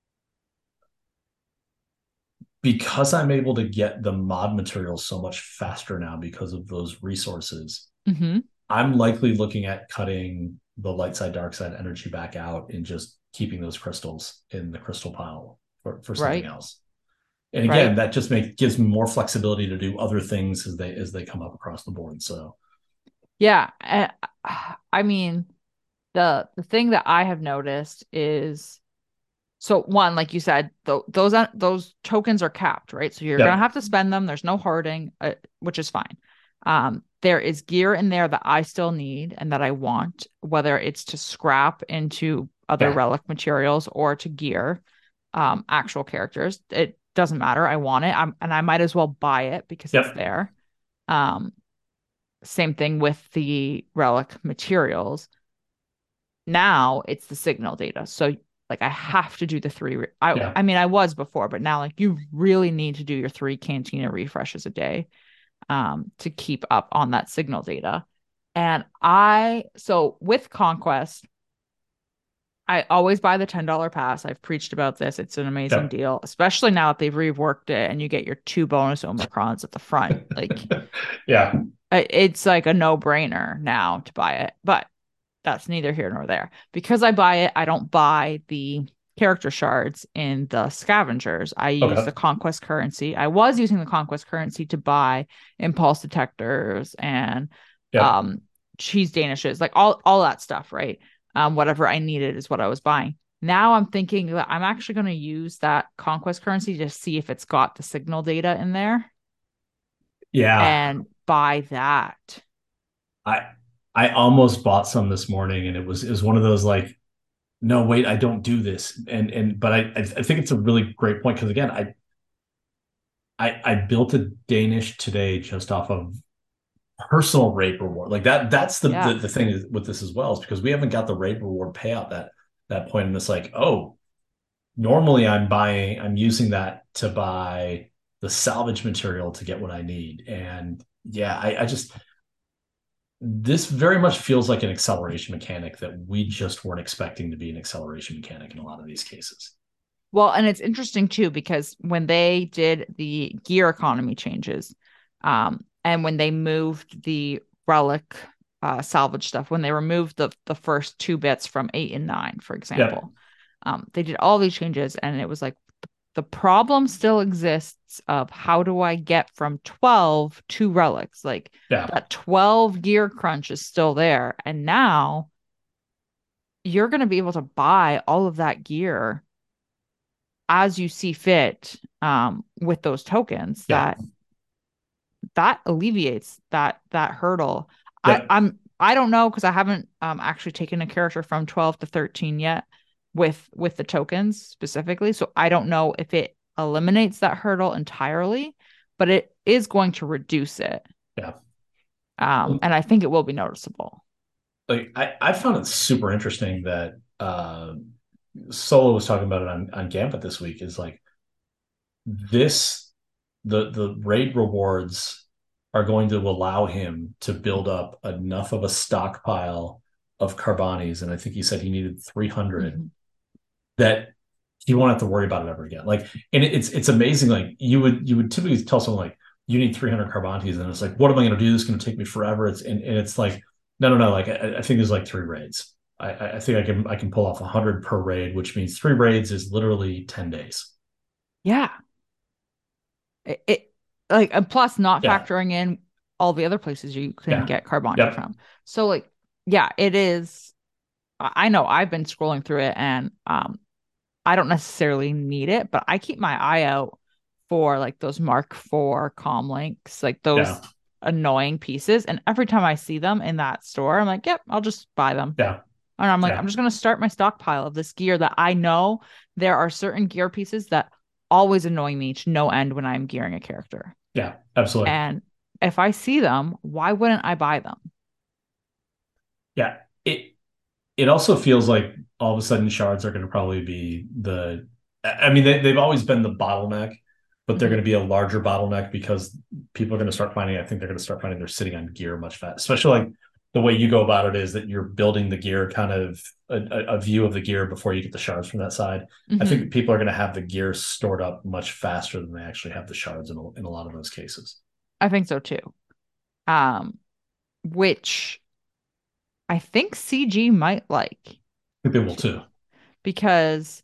Because I'm able to get the mod materials so much faster now because of those resources, Mm-hmm. I'm likely looking at cutting the light side, dark side energy back out and just keeping those crystals in the crystal pile for something Right. else. And again, Right. that just gives me more flexibility to do other things as they come up across the board. So Yeah. I mean, the thing that I have noticed is, so one, like you said, those tokens are capped, right? So you're gonna yep, have to spend them. There's no hoarding, which is fine. There is gear in there that I still need and that I want, whether it's to scrap into other yeah, relic materials or to gear actual characters. It doesn't matter. I want it. And I might as well buy it because it's yep, there. Um, Same thing with the relic materials. Now it's the signal data. So, like, I have to do the three. yeah, I mean, I was before, but now, like, you really need to do your 3 Cantina refreshes a day to keep up on that signal data. And so with Conquest, I always buy the $10 pass. I've preached about this. It's an amazing yep, deal, especially now that they've reworked it and you get your 2 bonus Omicrons at the front. Like, yeah, it's like a no-brainer now to buy it. But that's neither here nor there. Because I buy it, I don't buy the character shards in the scavengers. I use the okay, conquest currency. I was using the conquest currency to buy impulse detectors and yep, um cheese danishes, like all that stuff, right? Whatever I needed is what I was buying. Now I'm thinking that I'm actually going to use that conquest currency to see if it's got the signal data in there Yeah, and buy that. I I almost bought some this morning, and it was one of those like, no, wait, I don't do this, and but I think it's a really great point because again, I built a Danish today just off of personal raid reward. Like that's Yeah. the thing with this as well, is because we haven't got the raid reward payout that point. And it's like, oh, normally I'm using that to buy the salvage material to get what I need. And yeah, I just this very much feels like an acceleration mechanic that we just weren't expecting to be an acceleration mechanic in a lot of these cases. Well, and it's interesting too, because when they did the gear economy changes, and when they moved the relic salvage stuff, when they removed the first two bits from 8 and 9, for Yep. example, they did all these changes, and it was like the problem still exists of how do I get from 12 to relics? Like Yeah. that 12 gear crunch is still there. And now you're going to be able to buy all of that gear as you see fit with those tokens. Yeah. That alleviates that hurdle. Yep. I don't know because I haven't actually taken a character from 12 to 13 yet with the tokens specifically. So I don't know if it eliminates that hurdle entirely, but it is going to reduce it. Yeah. And I think it will be noticeable. Like I found it super interesting that Solo was talking about it on Gambit this week, is like this the raid rewards are going to allow him to build up enough of a stockpile of Carbonis, and I think he said he needed 300, Mm-hmm. that he won't have to worry about it ever again. Like, and it's amazing. Like you would typically tell someone like you need 300 Carbonis, and it's like, what am I going to do? This is going to take me forever. And it's like, no. Like I think there's like 3 raids. I think I can pull off 100 per raid, which means 3 raids is literally 10 days. Yeah. It like, and plus not Yeah, factoring in all the other places you can yeah, get Carboni yep, from. So like, yeah, it is. I know I've been scrolling through it, and I don't necessarily need it, but I keep my eye out for like those Mark IV comm links, like yeah, those annoying pieces. And every time I see them in that store, I'm like, yep, I'll just buy them. yeah, And I'm like, I'm yeah, just gonna start my stockpile of this gear that I know there are certain gear pieces that always annoy me to no end when I'm gearing a character. yeah, absolutely. And if I see them, why wouldn't I buy them? Yeah, it also feels like all of a sudden shards are going to probably be the. I mean, they've always been the bottleneck, but they're Mm-hmm. going to be a larger bottleneck because people are going to start finding. I think they're going to start finding they're sitting on gear much faster. Especially like the way you go about it is that you're building the gear, kind of a view of the gear before you get the shards from that side. I think Mm-hmm. that people are going to have the gear stored up much faster than they actually have the shards in a lot of those cases. I think so too. Um, which I think CG might like I think they will too, too. because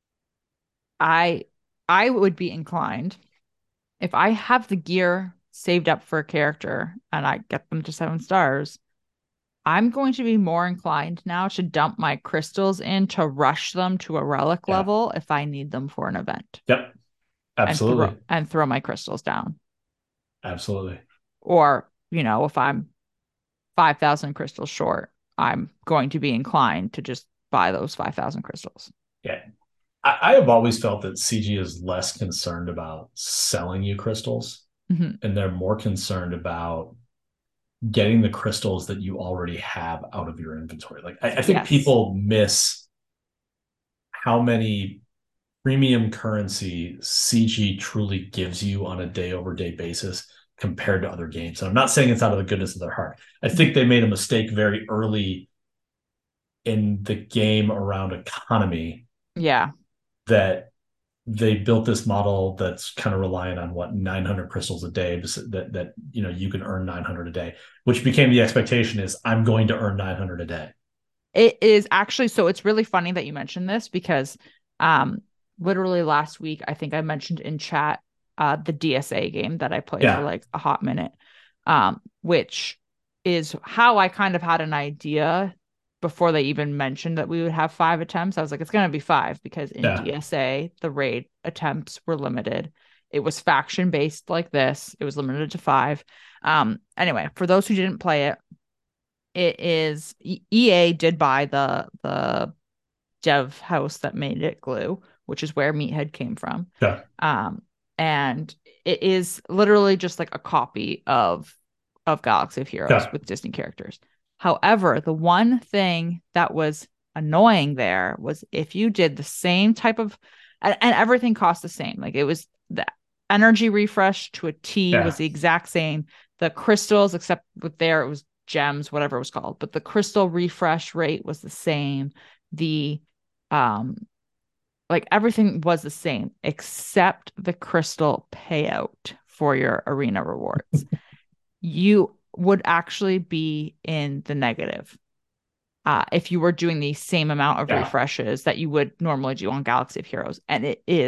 I I would be inclined if I have the gear saved up for a character and I get them to 7 stars. I'm going to be more inclined now to dump my crystals in to rush them to a relic Yeah. level if I need them for an event Yep. and throw Absolutely. and throw my crystals down. Absolutely. Or, if I'm 5,000 crystals short, I'm going to be inclined to just buy those 5,000 crystals. Yeah. I have always felt that CG is less concerned about selling you crystals, Mm-hmm. and they're more concerned about getting the crystals that you already have out of your inventory. Like I think Yes. people miss how many premium currency CG truly gives you on a day over day basis compared to other games. And I'm not saying it's out of the goodness of their heart. I think they made a mistake very early in the game around economy, Yeah. that they built this model that's kind of reliant on what 900 crystals a day, that you can earn 900 a day, which became the expectation is I'm going to earn 900 a day. It is actually, so it's really funny that you mentioned this because um literally last week I think I mentioned in chat the DSA game that I played for Yeah, like a hot minute, which is how I kind of had an idea before they even mentioned that we would have 5 attempts. I was like, it's going to be 5 because in Yeah. DSA, the raid attempts were limited. It was faction based like this. It was limited to 5. Anyway, for those who didn't play it, it is EA did buy the dev house that made it Glue, which is where Meathead came from. Yeah. And it is literally just like a copy of Galaxy of Heroes Yeah. with Disney characters. However, the one thing that was annoying there was if you did the same type of and everything cost the same. Like it was the energy refresh to a T was Yeah. the exact same. The crystals, except with there it was gems, whatever it was called, but the crystal refresh rate was the same. The um like everything was the same except the crystal payout for your arena rewards. You would actually be in the negative if you were doing the same amount of Yeah. refreshes that you would normally do on Galaxy of Heroes. And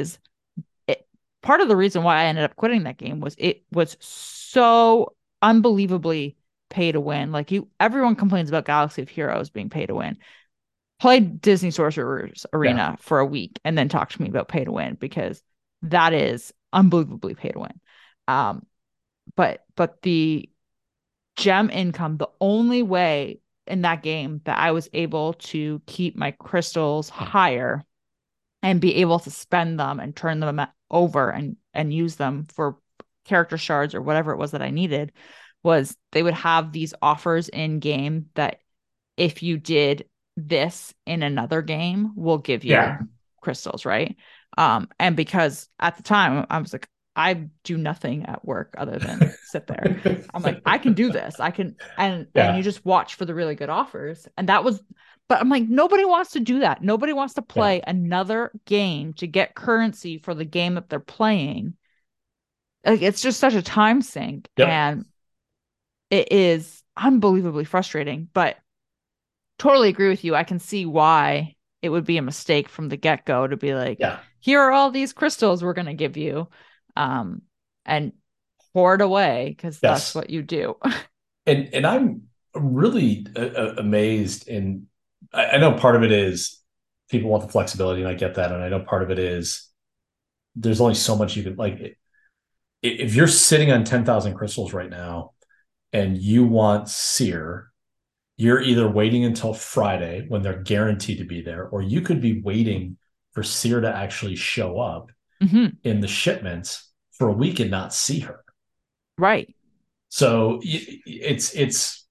it part of the reason why I ended up quitting that game was it was so unbelievably pay to win. Like everyone complains about Galaxy of Heroes being pay to win. Play Disney Sorcerer's Yeah. Arena for a week and then talk to me about pay to win because that is unbelievably pay to win. Um, but the gem income, the only way in that game that I was able to keep my crystals higher and be able to spend them and turn them over and use them for character shards or whatever it was that I needed was they would have these offers in game that if you did this in another game, will give you Yeah. crystals, right? And because at the time I was like, I do nothing at work other than sit there. I'm like, I can do this. I can and you Yeah. just watch for the really good offers. And that was but I'm like, nobody wants to do that. Nobody wants to Yeah. play another game to get currency for the game that they're playing. Like it's just such a time sink Yep. and it is unbelievably frustrating. But totally agree with you. I can see why it would be a mistake from the get-go to be like, Yeah. here are all these crystals we're going to give you. Um, and hoard away because that's Yes. what you do. And I'm really amazed in I know part of it is people want the flexibility and I get that and I know part of it is there's only so much you can like if you're sitting on 10,000 crystals right now and you want Seer, you're either waiting until Friday when they're guaranteed to be there, or you could be waiting for Seer to actually show up Mm-hmm. in the shipments for a week and not see her. Right. So it's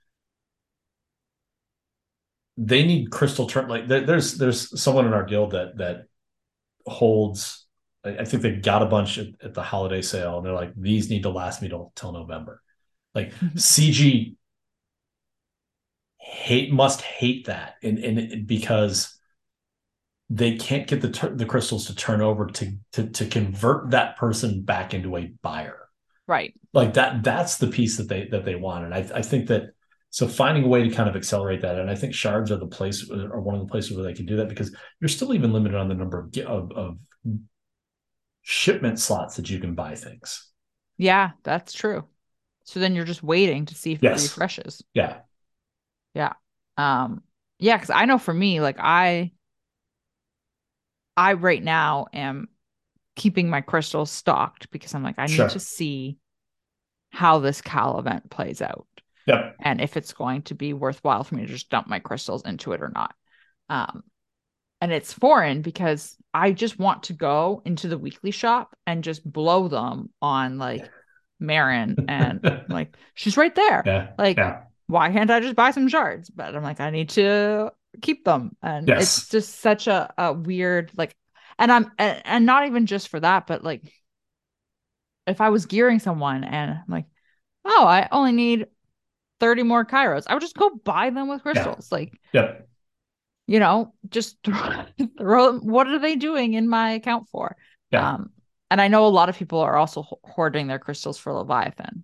they need crystal turn like there's someone in our guild that holds I think they got a bunch at the holiday sale and they're like these need to last me till November. Like Mhm. CG must hate that and because they can't get the crystals to turn over to convert that person back into a buyer. Right. Like that's the piece that they want. And I think that so finding a way to kind of accelerate that. And I think shards are the place or one of the places where they can do that because you're still even limited on the number of shipment slots that you can buy things. Yeah, that's true. So then you're just waiting to see if it Yes. refreshes. Yeah. Yeah. Um, yeah, because I know for me, like I right now am keeping my crystals stocked because I'm like, I need to Sure. see how this Cal event plays out Yep. and if it's going to be worthwhile for me to just dump my crystals into it or not. Um, and it's foreign because I just want to go into the weekly shop and just blow them on like Marin and like she's right there. Yeah. Like, Yeah. why can't I just buy some shards? But I'm like, I need to keep them. And it's Yes. just such a weird like and not even just for that, but like if I was gearing someone and I'm like, oh, I only need 30 more Kairos, I would just go buy them with Yeah. crystals. Like, Yep. just throw what are they doing in my account for? Yeah. Um, and I know a lot of people are also hoarding their crystals for Leviathan.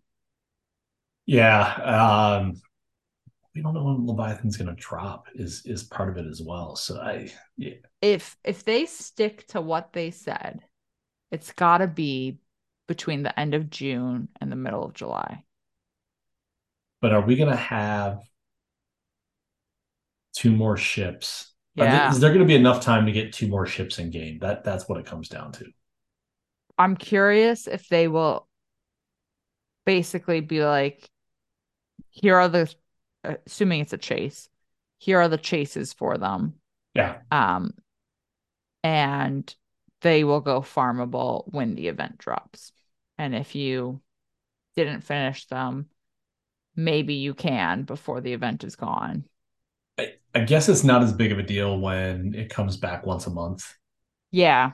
Yeah. We don't know when Leviathan's going to drop is part of it as well. So yeah. If they stick to what they said, it's got to be between the end of June and the middle of July. But are we going to have 2 more ships. Yeah. Is there going to be enough time to get 2 more ships in game? That's what it comes down to. I'm curious if they will basically be like, here are the, assuming it's a chase, here are the chases for them. Yeah. Um, and they will go farmable when the event drops. And if you didn't finish them, maybe you can before the event is gone. I guess it's not as big of a deal when it comes back once a month. Yeah.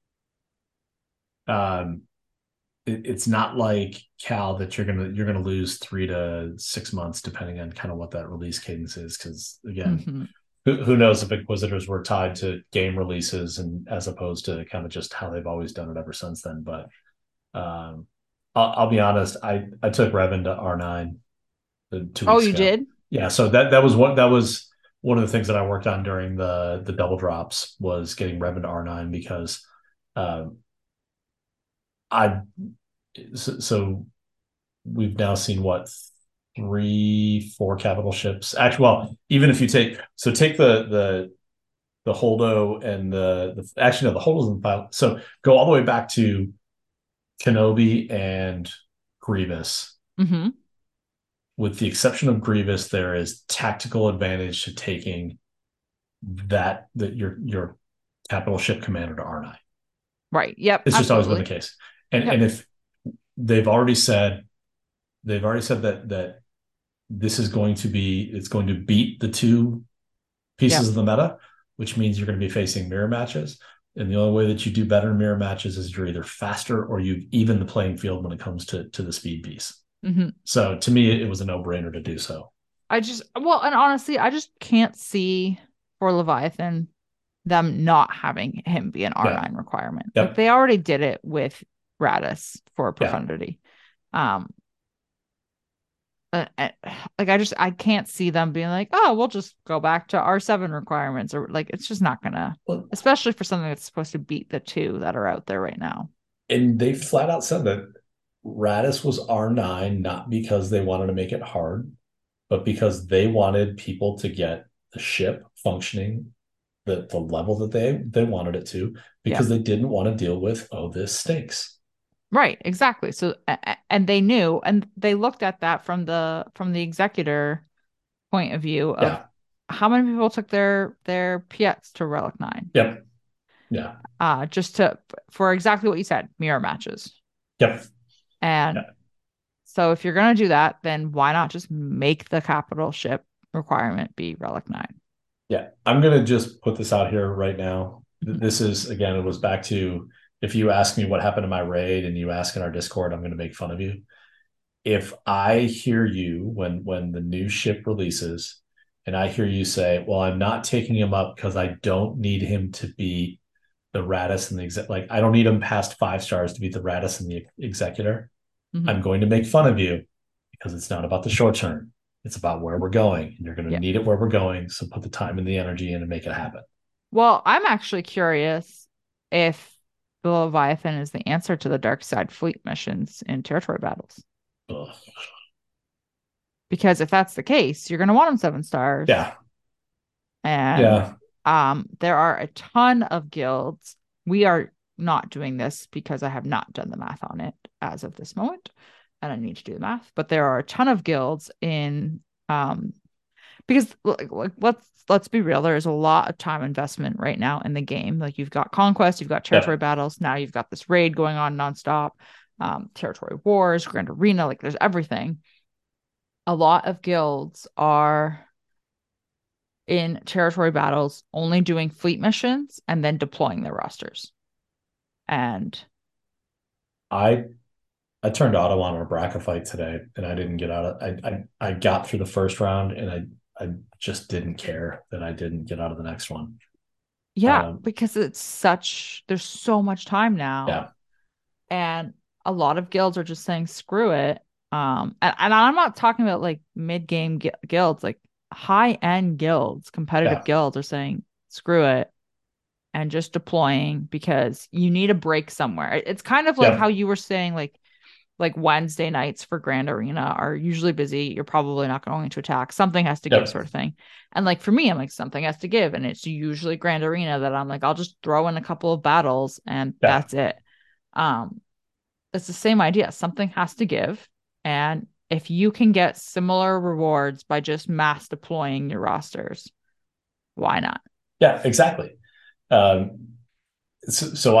Um, it's not like Cal that you're gonna lose 3 to 6 months depending on kind of what that release cadence is. Because again, Mhm. who knows if Inquisitors were tied to game releases and as opposed to kind of just how they've always done it ever since then. But um, I'll be honest, I took Revan to R9 two Oh, weeks you ago. did? Yeah, so that was one of the things that I worked on during the double drops was getting Revan to R9 because um, I so we've now seen what 3, 4 capital ships. Actually, well, even if you take the Holdo and the actually no the Holdo's in the file. So go all the way back to Kenobi and Grievous. Mm-hmm. With the exception of Grievous, there is tactical advantage to taking that your capital ship commander to R9. Right. Yep. It's just always been the Absolutely. case. And Yep. if they've already said that this is going to be it's going to beat the 2 pieces Yep. of the meta, which means you're going to be facing mirror matches. And the only way that you do better in mirror matches is you're either faster or you even the playing field when it comes to the speed piece. Mm-hmm. So to me, it was a no-brainer to do so. Well, and honestly, I just can't see for Leviathan them not having him be an Yeah. R9 requirement. Like Yep. they already did it with Radis for Yeah. Profundity. Um, like I can't see them being like, oh, we'll just go back to R7 requirements or like it's just not gonna, Well, especially for something that's supposed to beat the 2 that are out there right now. and they flat out said that Radis was R9 not because they wanted to make it hard, but because they wanted people to get the ship functioning the level that they wanted it to, Yeah. because they didn't want to deal with, oh, this stinks. Right, exactly. So and they knew and they looked at that from the executor point of view of Yeah. how many people took their PX to Relic 9. Yep. Yeah. Just to for exactly what you said, mirror matches. Yep. And Yeah. so if you're going to do that, then why not just make the capital ship requirement be Relic 9? Yeah. I'm going to just put this out here right now. This is, again, it was back to if you ask me what happened to my raid and you ask in our Discord, I'm going to make fun of you. If I hear you when the new ship releases and I hear you say, well, I'm not taking him up because I don't need him to be the Radis and the like, I don't need him past 5 stars to beat the Radis and the Executor. Mm-hmm. I'm going to make fun of you because it's not about the short term. It's about where we're going. And you're going to Yeah. need it where we're going. So put the time and the energy in and make it happen. Well, I'm actually curious if the Leviathan is the answer to the Dark Side fleet missions in territory battles. Ugh. Because if that's the case, you're going to want them 7 stars. Yeah. And Yeah. there are a ton of guilds. We are not doing this because I have not done the math on it as of this moment, and I need to do the math. But there are a ton of guilds in because like let's be real, there is a lot of time investment right now in the game. Like you've got conquest, you've got territory Yep. battles, now you've got this raid going on nonstop, territory wars, grand arena, like there's everything. A lot of guilds are in territory battles only doing fleet missions and then deploying their rosters. And I I turned auto on our bracket fight today and I didn't get out of I got through the first round and I just didn't care that I didn't get out of the next one. yeah, because there's so much time now. Yeah. And a lot of guilds are just saying screw it. And I'm not talking about like mid-game guilds, like high-end guilds, competitive Yeah. guilds are saying screw it and just deploying because you need a break somewhere. It's kind of like Yeah. how you were saying, like like Wednesday nights for Grand Arena are usually busy. You're probably not going to attack. Something has to give, Yep. sort of thing. And like for me, I'm like, something has to give. And it's usually Grand Arena that I'm like, I'll just throw in a couple of battles and Yeah. that's it. Um, it's the same idea. Something has to give. And if you can get similar rewards by just mass deploying your rosters, why not? Yeah, exactly. Um, so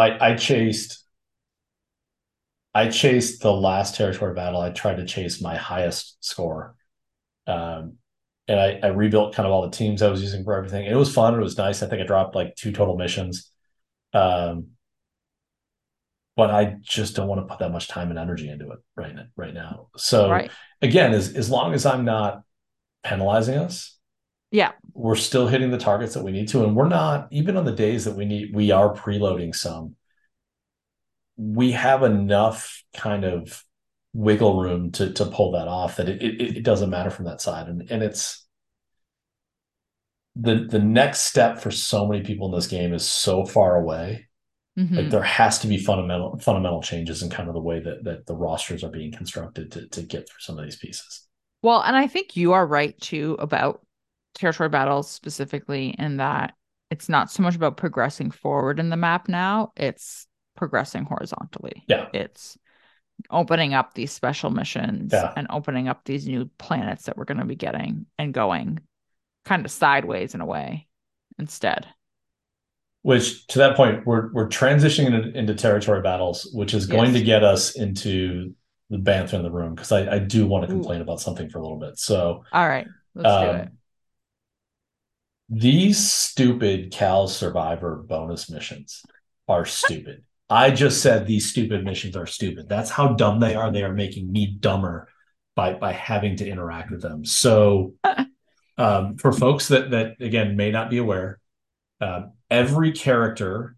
I chased the last territory battle. I tried to chase my highest score. Um, and I rebuilt kind of all the teams I was using for everything. It was fun. It was nice. I think I dropped like 2 total missions. Um, but I just don't want to put that much time and energy into it right now. So Right. again, as long as I'm not penalizing us, Yeah. we're still hitting the targets that we need to. And we're not, even on the days that we are preloading some, we have enough kind of wiggle room to pull that off that it doesn't matter from that side. And it's the next step for so many people in this game is so far away. Like Mm-hmm. there has to be fundamental changes in kind of the way that the rosters are being constructed to get through some of these pieces. Well, and I think you are right too about territory battles specifically in that it's not so much about progressing forward in the map now, it's progressing horizontally. Yeah. It's opening up these special missions Yeah. and opening up these new planets that we're going to be getting and going kind of sideways in a way instead. Which to that point, we're transitioning into territory battles, which is going to Yes. get us into the banter in the room because I do want to Ooh. complain about something for a little bit. So All right. Let's do it. um, these stupid Cal Survivor bonus missions are stupid. I just said these stupid missions are stupid. That's how dumb they are. They are making me dumber by having to interact with them. So for folks that again may not be aware, every character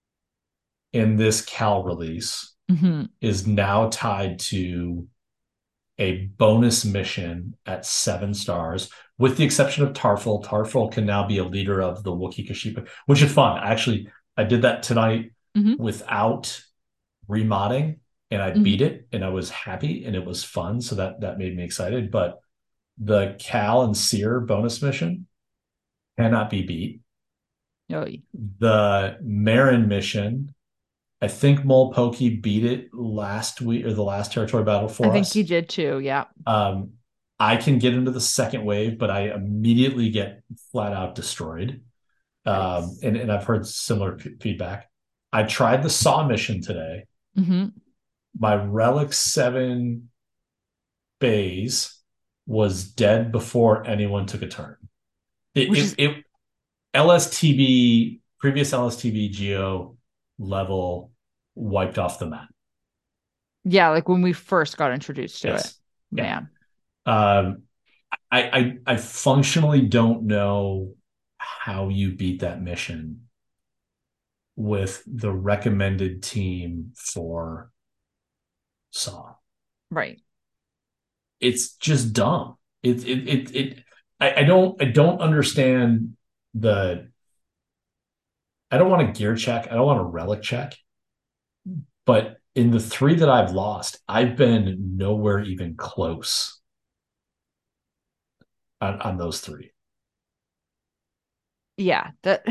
in this Cal release Mm-hmm. is now tied to a bonus mission at 7 stars, with the exception of Tarful. Tarful can now be a leader of the Wookiee Kashyyyk, which is fun. Actually, I did that tonight Mm-hmm. without remodding, and I Mm-hmm. beat it, and I was happy, and it was fun. So that made me excited. But the Cal and Seer bonus mission cannot be beat. Oh, The Marin mission, I think Mol Pokey beat it last week or the last territory battle I for think he us. did too. Yeah. Um, I can get into the second wave, but I immediately get flat out destroyed. Yikes. And I've heard similar feedback. I tried the Saw mission today. Mm-hmm. My Relic 7 Bays was dead before anyone took a turn. Which is, It LSTB, previous LSTB Geo level wiped off the map. yeah, like when we first got introduced to it. Yes. Yeah. Man. Um, I functionally don't know how you beat that mission with the recommended team for Saw. Right. It's just dumb. It I don't understand the I don't want a gear check. I don't want a relic check. But in the 3 that I've lost, I've been nowhere even close on those 3. Yeah. That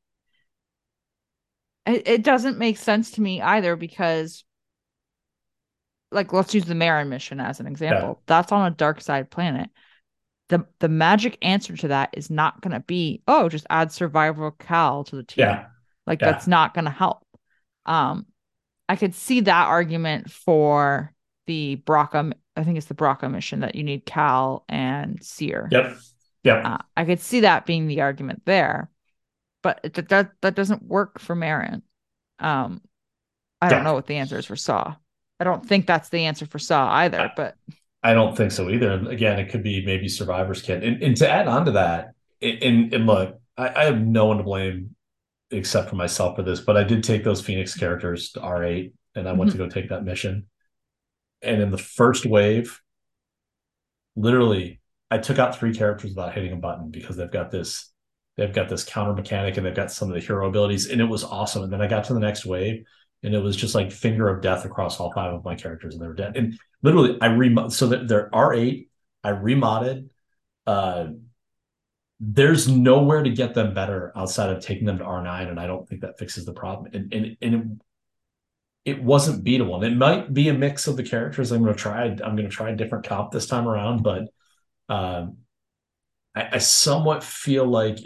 it doesn't make sense to me either because like let's use the Marin mission as an Yeah. example. That's on a dark side planet. The magic answer to that is not going to be, oh, just add survival cal to the team. Yeah. Like Yeah. that's not going to help. Um, I could see that argument for the Braca. I think it's the Braca mission that you need cal and seer. Yep. Yep. I could see that being the argument there, but that doesn't work for Marin. Um, I don't Yeah. know what the answer is for Saw. I don't think that's the answer for Saw either, but I don't think so either. And again, it could be maybe Survivor's Kit. And to add on to that, and look, I have no one to blame except for myself for this, but I did take those Phoenix characters to R8 and I went to mhm. go take that mission. And in the first wave, literally, I took out 3 characters without hitting a button because they've got this counter mechanic and they've got some of the hero abilities, and it was awesome. And then I got to the next wave, and it was just like finger of death across all 5 of my characters, and they were dead. And literally, so that there are 8. I remodded. Uh, there's nowhere to get them better outside of taking them to R9, and I don't think that fixes the problem. And it wasn't beatable. And it might be a mix of the characters. I'm going to try a different comp this time around, but um, I somewhat feel like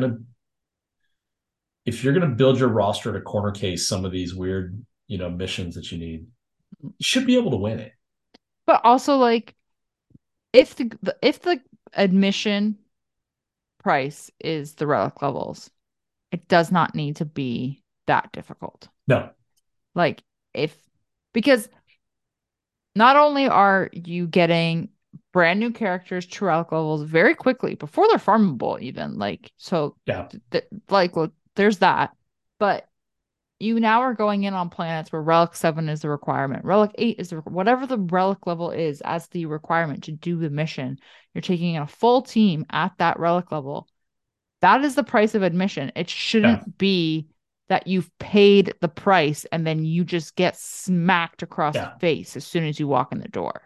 if you're gonna build your roster to corner case some of these weird, missions that you need, you should be able to win it. But also, like, if the admission price is the relic levels, it does not need to be that difficult. No. Like, because not only are you getting brand new characters to relic levels very quickly before they're farmable, even Yeah. there's that, but you now are going in on planets where relic 7 is the requirement, relic 8 is whatever the relic level is as the requirement to do the mission. You're taking in a full team at that relic level. That is the price of admission. It shouldn't be that you've paid the price and then you just get smacked across the face as soon as you walk in the door.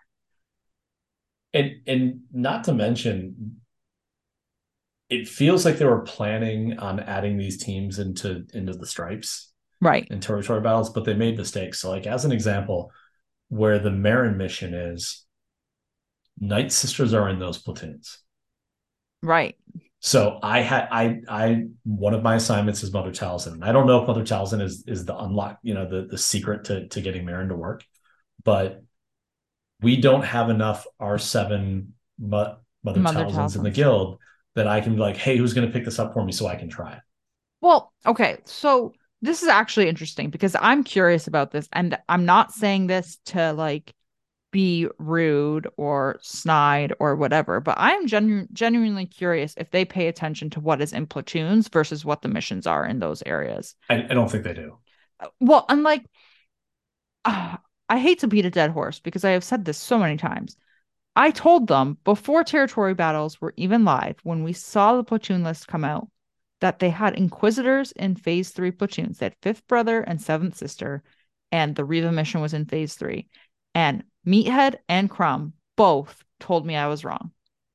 And not to mention, it feels like they were planning on adding these teams into the stripes, right, in territory battles, but they made mistakes. So, like, as an example, where the Marin mission is, Night Sisters are in those platoons, right? So I one of my assignments is Mother Talzin. And I don't know if Mother Talzin is the unlock, the secret to getting Marin to work, but we don't have enough R7 Mother Talzins in the guild that I can be like, hey, who's going to pick this up for me so I can try it? Well, okay. So this is actually interesting because I'm curious about this, and I'm not saying this to like be rude or snide or whatever, but I'm genuinely curious if they pay attention to what is in platoons versus what the missions are in those areas. I don't think they do. Well, unlike, I hate to beat a dead horse because I have said this so many times. I told them before territory battles were even live, when we saw the platoon list come out, that they had Inquisitors in phase 3 platoons. They had 5th Brother and 7th Sister, and the Reva mission was in phase 3. And Meathead and Crumb both told me I was wrong.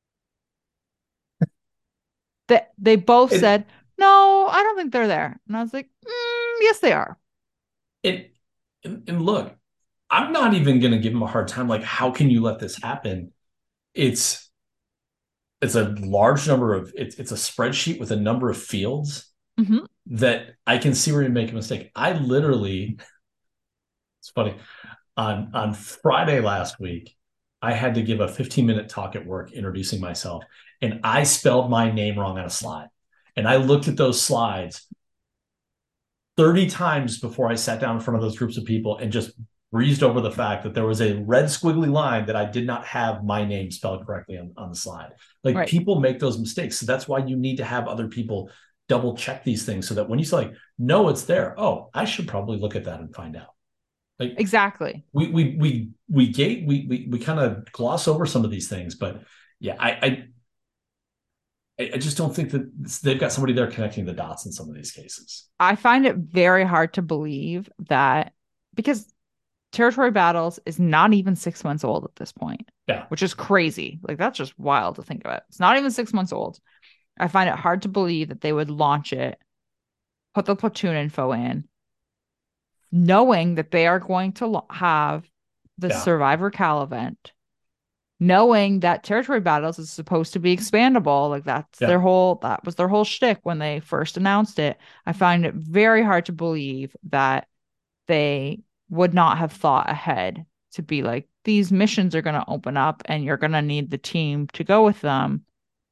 They both said, no, I don't think they're there. And I was like, yes, they are. And look, I'm not even going to give them a hard time. Like, how can you let this happen? It's a large number of, it's a spreadsheet with a number of fields that I can see where you make a mistake. I literally, it's funny, on Friday last week, I had to give a 15-minute talk at work introducing myself, and I spelled my name wrong on a slide. And I looked at those slides 30 times before I sat down in front of those groups of people and just breezed over the fact that there was a red squiggly line that I did not have my name spelled correctly on the slide. Like, right. People make those mistakes. So that's why you need to have other people double check these things so that when you say, like, no, it's there. Oh, I should probably look at that and find out. Like, exactly. We kind of gloss over some of these things, but yeah, I just don't think that they've got somebody there connecting the dots in some of these cases. I find it very hard to believe that, because Territory Battles is not even 6 months old at this point. Yeah. Which is crazy. Like, that's just wild to think about. It's not even 6 months old. I find it hard to believe that they would launch it, put the platoon info in, knowing that they are going to have the Survivor Cal event, knowing that Territory Battles is supposed to be expandable. Like, that was their whole shtick when they first announced it. I find it very hard to believe that they would not have thought ahead to be like, these missions are going to open up and you're going to need the team to go with them.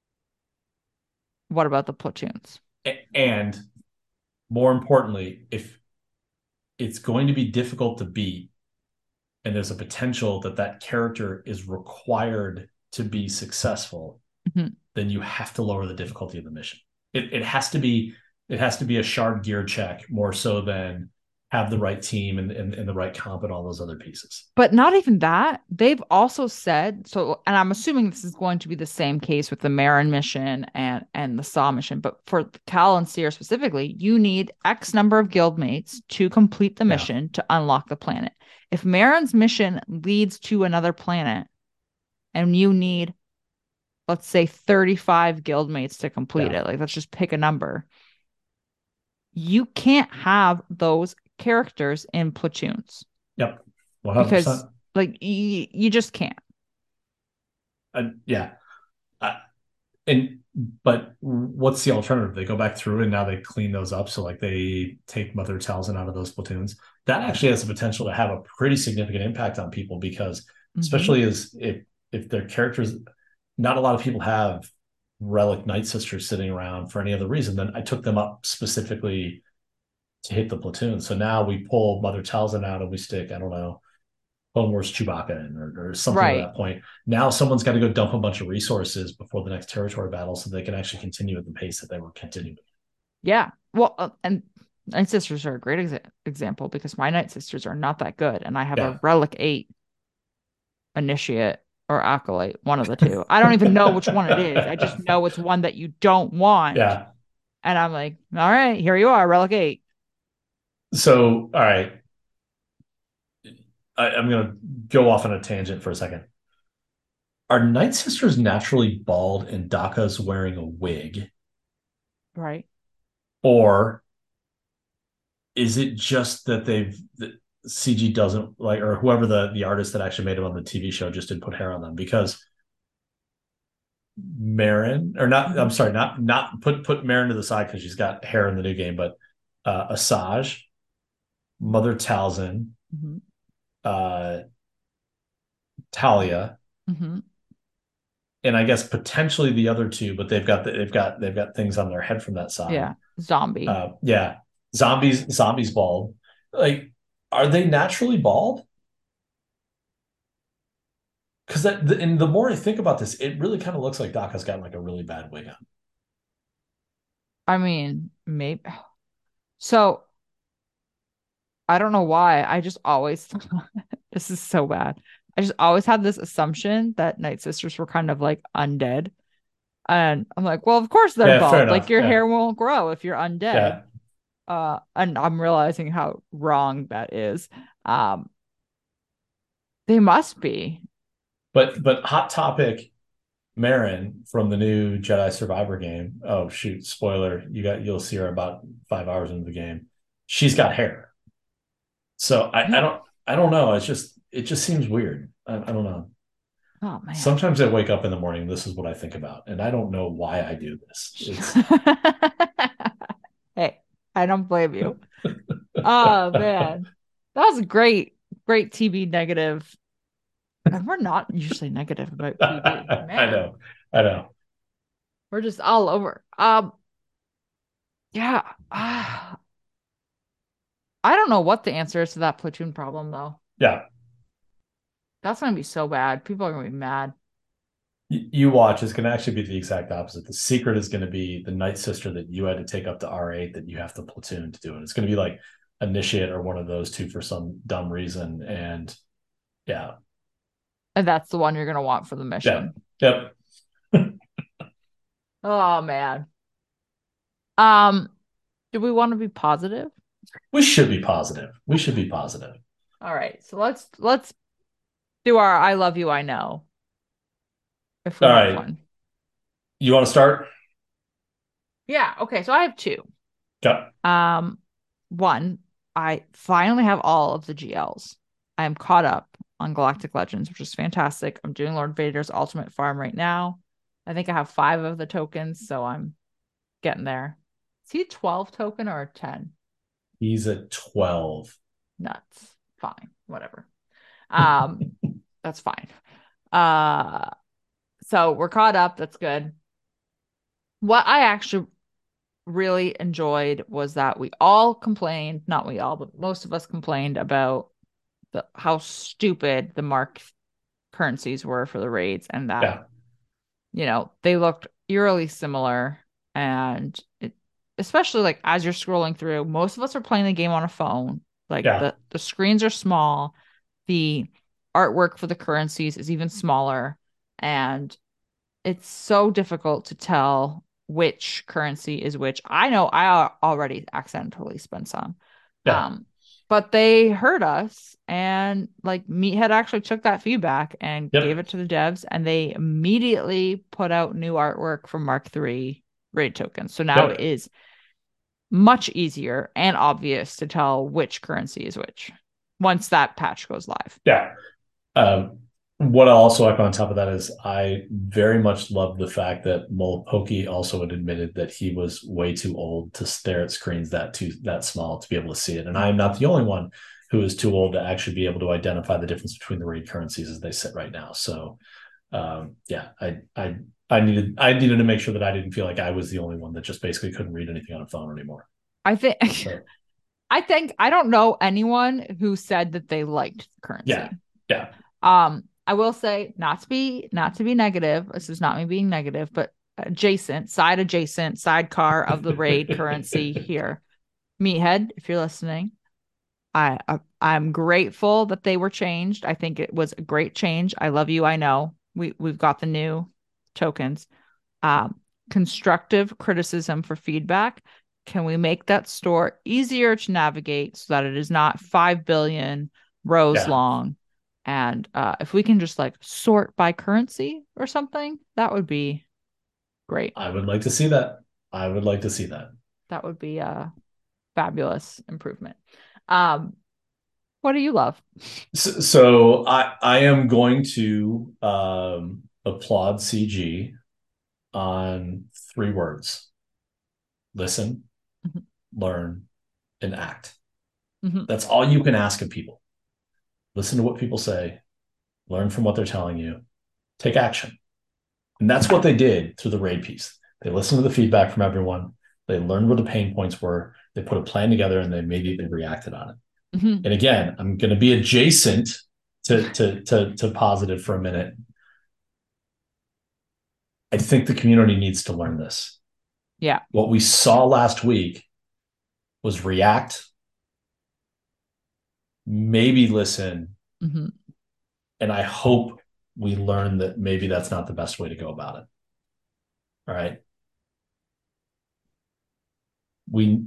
What about the platoons? And more importantly, if it's going to be difficult to beat and there's a potential that character is required to be successful, then you have to lower the difficulty of the mission. It has to be a shard gear check more so than have the right team and the right comp and all those other pieces. But not even that. They've also said so, and I'm assuming this is going to be the same case with the Marin mission and the Saw mission. But for Cal and Seer specifically, you need X number of guildmates to complete the Yeah. mission to unlock the planet. If Marin's mission leads to another planet, and you need, let's say, 35 guildmates to complete Yeah. it, like let's just pick a number. You can't have those characters in platoons Yep. because 100%. like you just can't. Yeah. I, and but what's the alternative? They go back through and now they clean those up. So like they take Mother Talzin out of those platoons. That actually has the potential to have a pretty significant impact on people because especially as if their characters, not a lot of people have relic Night Sisters sitting around for any other reason. Then I took them up specifically to hit the platoon. So now we pull Mother Talzin out and we stick, I don't know, Clone Wars Chewbacca in or something to Right. that point. Now someone's got to go dump a bunch of resources before the next territory battle so they can actually continue at the pace that they were continuing. Yeah. Well, and Night Sisters are a great example because my Night Sisters are not that good, and I have a Yeah. Relic 8 Initiate or Acolyte, one of the two. I don't even know which one it is. I just know it's one that you don't want. Yeah. And I'm like, all right, here you are, Relic 8. So, all right. I'm going to go off on a tangent for a second. Are Night Sisters naturally bald and Daka's wearing a wig? Right. Or is it just that CG doesn't like, or whoever the artist that actually made them on the TV show just didn't put hair on them? Because Marin, or not, I'm sorry, not put Marin to the side because she's got hair in the new game, but Asajj, Mother Talzin, Mm-hmm. uh, Talia, Mm-hmm. and I guess potentially the other two, but they've got things on their head from that side. Yeah. Zombie. Yeah, zombies bald. Like, are they naturally bald? Because and the more I think about this, it really kind of looks like Doc has got like a really bad wig on. I mean, maybe. So I don't know why. I just always, this is so bad. I just always had this assumption that Night Sisters were kind of like undead. And I'm like, well, of course they're Yeah, fair bald. Like enough. your Yeah, hair won't grow if you're undead. yeah. And I'm realizing how wrong that is. Um, they must be. But hot topic, Marin from the new Jedi Survivor game. Oh shoot, spoiler! You'll see her about 5 hours into the game. She's got hair. So I Yeah. don't know. It just seems weird. I don't know. Oh man. Sometimes I wake up in the morning. This is what I think about, and I don't know why I do this. It's Hey, I don't blame you. Oh man. That was a great TV negative. And we're not usually negative about TV. I Man, know, I know. we're just all over. Yeah. I don't know what the answer is to that platoon problem though. Yeah, That's gonna be so bad. People are gonna be mad. you watch. It's going to actually be the exact opposite. The secret is going to be the Night Sister that you had to take up to R8 that you have to platoon to do it. It's going to be like Initiate or one of those two for some dumb reason, and yeah, And that's the one you're gonna want for the yeah, mission. yep. Oh man. Um, do we want to be positive? We should be positive. We should be positive. All right. So let's do our I love you, I know. If we All have right, one. you want to start? Yeah, okay. So I have two. Yeah. Um, one, I finally have all of the GLs. I am caught up on Galactic Legends, which is fantastic. I'm doing Lord Vader's Ultimate Farm right now. I think I have 5 of the tokens, so I'm getting there. Is he a 12 token or a 10? He's at 12. Nuts. Fine. Whatever. Um, that's fine. Uh, so we're caught up. That's good. What I actually really enjoyed was that we all complained, not we all, but most of us complained about how stupid the mark currencies were for the raids and that, Yeah. they looked eerily similar. And especially like as you're scrolling through, most of us are playing the game on a phone. Like Yeah. the screens are small, the artwork for the currencies is even smaller, and it's so difficult to tell which currency is which. I know I already accidentally spent some. Yeah. Um, but they heard us, and like Meathead actually took that feedback and gave Yep. it to the devs, and they immediately put out new artwork for Mark III raid tokens. So now it Yep. is much easier and obvious to tell which currency is which once that patch goes live. Yeah. Um, what I'll also echo on top of that is I very much love the fact that Molapoki also had admitted that he was way too old to stare at screens that small to be able to see it. And I am not the only one who is too old to actually be able to identify the difference between the raid currencies as they sit right now. So yeah, I needed to make sure that I didn't feel like I was the only one that just basically couldn't read anything on a phone anymore. I think So I don't know anyone who said that they liked the yeah, currency. yeah, I will say not to be negative. This is not me being negative, but adjacent sidecar of the raid currency here. Meathead, if you're listening, I'm grateful that they were changed. I think it was a great change. I love you. I know we've got the new tokens. Um, Constructive criticism for feedback. Can we make that store easier to navigate so that it is not 5 billion rows yeah. long? And if we can just like sort by currency or something, that would be great. I would like to see that. I would like to see that. That would be a fabulous improvement. Um, what do you love? So I am going to applaud CG on three words: listen, Mhm, learn, and act. mhm, That's all you can ask of people. Listen to what people say, learn from what they're telling you, take action. And that's what they did through the raid piece. They listened to the feedback from everyone. They learned what the pain points were. They put a plan together and they immediately reacted on it. mhm. And again, I'm going to be adjacent to positive for a minute. I think the community needs to learn this. Yeah. What we saw last week was react, maybe listen, Mhm. and I hope we learn that maybe that's not the best way to go about it. All right. We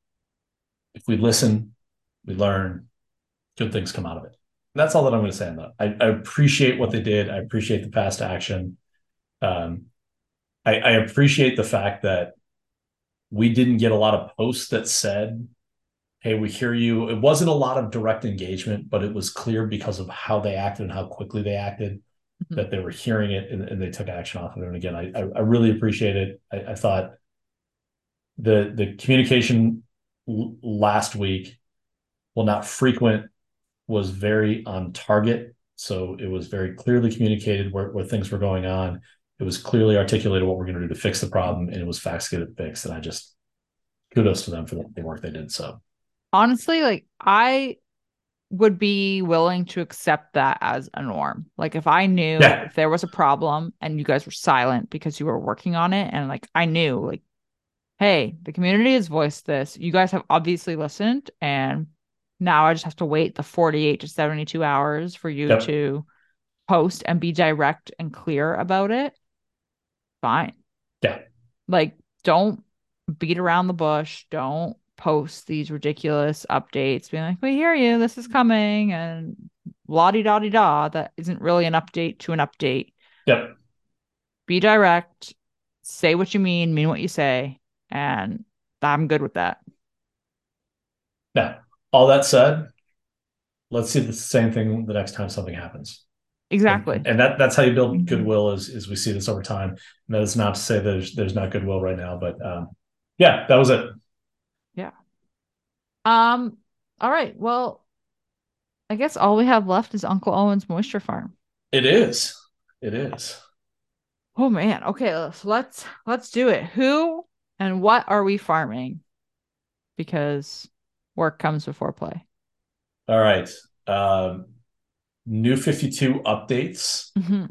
if we listen, we learn, good things come out of it. And that's all that I'm going to say on that. I appreciate what they did. I appreciate the past action. Um, I appreciate the fact that we didn't get a lot of posts that said, "Hey, we hear you." It wasn't a lot of direct engagement, but it was clear because of how they acted and how quickly they acted Mhm. that they were hearing it and they took action off of it. And again, I really appreciate it. I thought the communication last week, well, not frequent, was very on target. So it was very clearly communicated where things were going on. It was clearly articulated what we're going to do to fix the problem, and it was facts get it fixed. And I just kudos to them for the work they did. So Honestly, like I would be willing to accept that as a norm. Like if I knew yeah, if there was a problem and you guys were silent because you were working on it and like I knew like hey, the community has voiced this. You guys have obviously listened and now I just have to wait the 48 to 72 hours for you yep, to post and be direct and clear about it. Fine. yeah, Like don't beat around the bush. Don't post these ridiculous updates being like, we hear you, this is coming, and la di da di da. That isn't really an update to an update. yep, Be direct, say what you mean what you say, and I'm good with that. yeah. All that said, let's see the same thing the next time something happens. And, Exactly. and that's how you build goodwill is we see this over time. And that is not to say that there's not goodwill right now, but yeah, that was it. Yeah. Um, all right. Well, I guess all we have left is Uncle Owen's moisture farm. It is. It is. Oh man. Okay, so let's do it. Who and what are we farming? Because work comes before play. All right. New 52 updates. Mhm.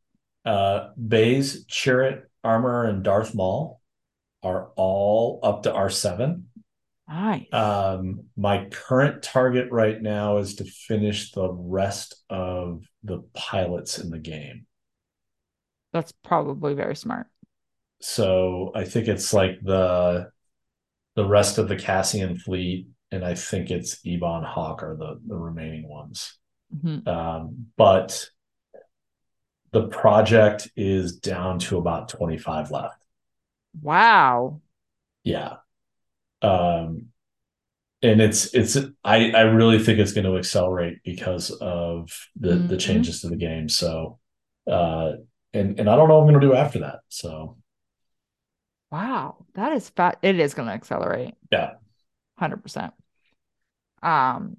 Baze, Chirrut, Armor, and Darth Maul are all up to R7. Nice. My current target right now is to finish the rest of the pilots in the game. That's probably very smart. So I think it's like the rest of the Cassian fleet, and I think it's Ebon Hawk are the remaining ones. Mhm. But the project is down to about 25 left. Wow. Yeah. Um, and I really think it's going to accelerate because of the Hmm. changes to the game. So uh and I don't know what I'm going to do after that. So Wow. That is fat. It is going to accelerate yeah. 100%. Um,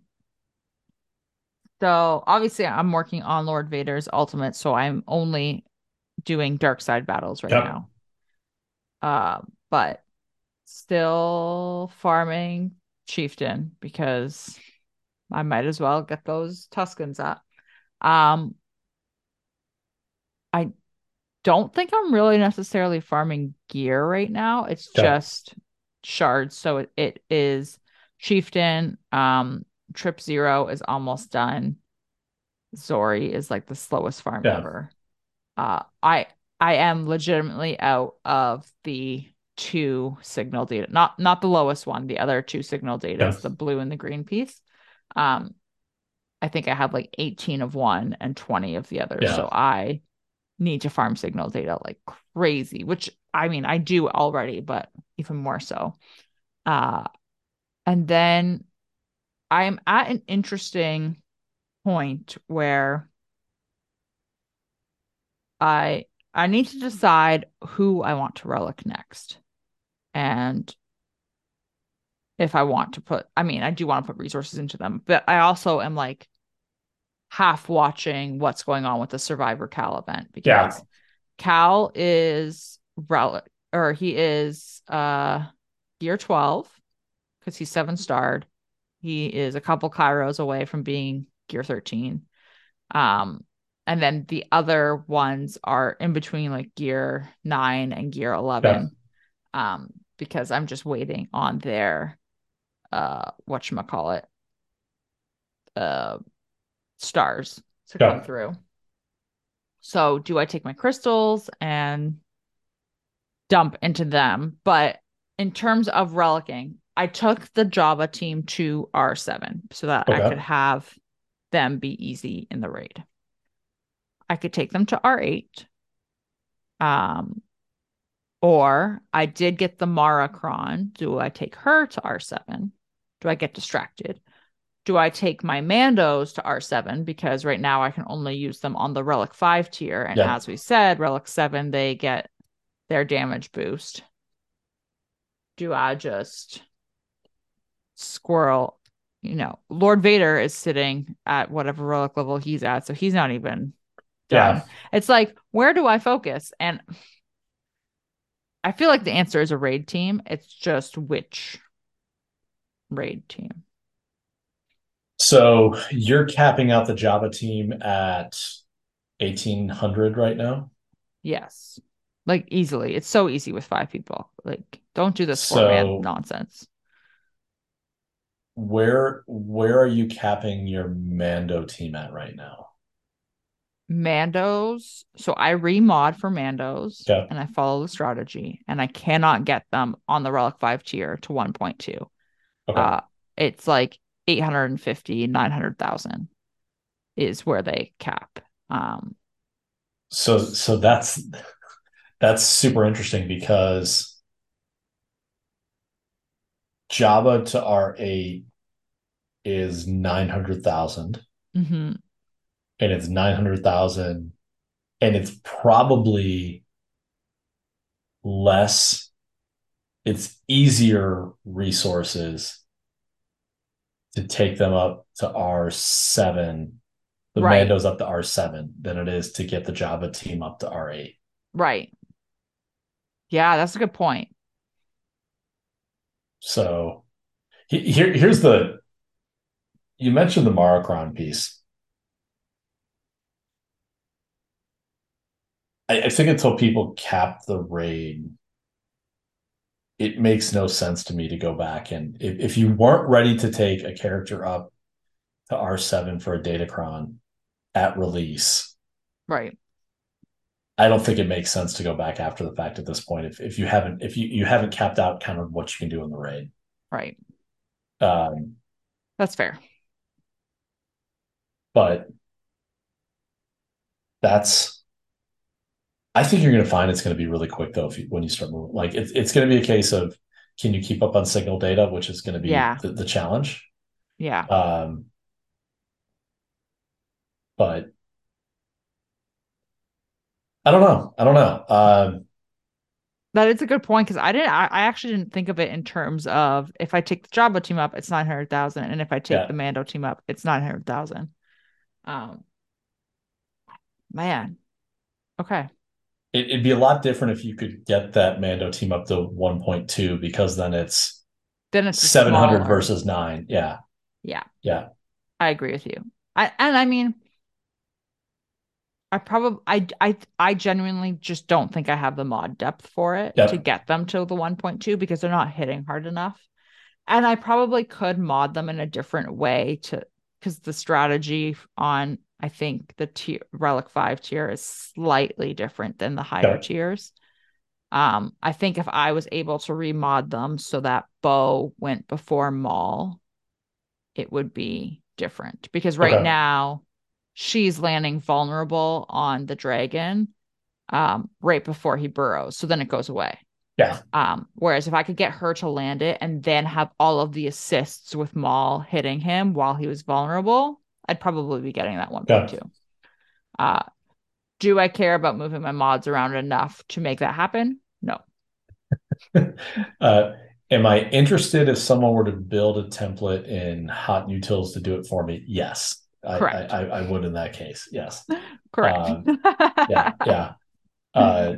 so obviously I'm working on Lord Vader's ultimate, so I'm only doing dark side battles right Yep. now. But still farming chieftain because I might as well get those Tuscans up. Um, I don't think I'm really necessarily farming gear right now. It's Okay. just shards. So it is chieftain. Trip zero is almost done. Zori is like the slowest farm Yeah. ever. Uh, I I am legitimately out of the two signal data, not the lowest one, the other two signal data Yeah. is the blue and the green piece. Um, I think I have like 18 of one and 20 of the other. Yeah. So I need to farm signal data like crazy, which I mean I do already, but even more so. Uh, and then I'm at an interesting point where I I need to decide who I want to relic next. And if I want to put, I mean, I do want to put resources into them, but I also am like half watching what's going on with the Survivor Cal event Yeah. because Cal is relic or he is gear 12 because he's 7 starred. He is a couple Kairos away from being gear 13. Um, and then the other ones are in between like gear 9 and gear Yeah. 11. Because I'm just waiting on their whatchamacallit, uh stars to come Yeah. through. So do I take my crystals and dump into them? But in terms of relicking, I took the Java team to R7 so that I could Okay. have them be easy in the raid. I could take them to R8. Um, or I did get the Mara Kron. Do I take her to R7? Do I get distracted? Do I take my Mandos to R7 because right now I can only use them on the Relic 5 tier? And Yeah. as we said, Relic 7, they get their damage boost. Do I just squirrel? Lord Vader is sitting at whatever relic level he's at, so he's not even Yeah. done. It's like, where do I focus? And I feel like the answer is a raid team. It's just which raid team. So you're capping out the Java team at 1800 right now. Yes. Like easily. It's so easy with 5 people. Like, don't do this 4 man So nonsense. where are you capping your Mando team at right now? Mandos. So I remod for Mandos Okay. and I follow the strategy and I cannot get them on the Relic 5 tier to 1.2. Okay. Uh it's like 850, 900,000 is where they cap. Um So that's super interesting because Java to R8 is 900,000 mhm. and it's 900,000 and it's probably less it's easier resources to take them up to R7, the Right. Mandos up to R7 than it is to get the Java team up to R8. Right. Yeah, that's a good point. So here's the you mentioned the Maracron piece. I think until people cap the raid, it makes no sense to me to go back, and if you weren't ready to take a character up to R7 for a Datacron at release, Right. I don't think it makes sense to go back after the fact at this point. If you haven't you haven't capped out kind of what you can do in the raid. Right. Um, That's fair. but that's I think you're going to find it's going to be really quick though when you start moving. Like it's going to be a case of can you keep up on signal data, which is going to be Yeah. the challenge. Yeah. Um, but I don't know. I don't know. That is a good point because I actually didn't think of it in terms of if I take the Jabba team up, it's 900,000. And if I take the Yeah, Mando team up, it's 900,000. Um, man. Okay. it'd be a lot different if you could get that Mando team up to 1.2 because then it's Then it's a 700 smaller. versus 9. Yeah, Yeah, yeah, I agree with you. I mean, I genuinely just don't think I have the mod depth for it to yep. get them to the 1.2 because they're not hitting hard enough. And I probably could mod them in a different way to because the strategy on I think the tier Relic 5 tier is slightly different than the higher Yep. tiers. I think if I was able to remod them so that Bo went before Maul, it would be different because right Okay. now she's landing vulnerable on the dragon right before he burrows. So then it goes away. Yeah. Whereas if I could get her to land it and then have all of the assists with Maul hitting him while he was vulnerable, I'd probably be getting that Yeah. 1.2. Uh, do I care about moving my mods around enough to make that happen? No. uh, am I interested if someone were to build a template in Hot Utils to do it for me? Yes. Correct. I would in that case. Yes. Correct. Yeah. Yeah. Uh,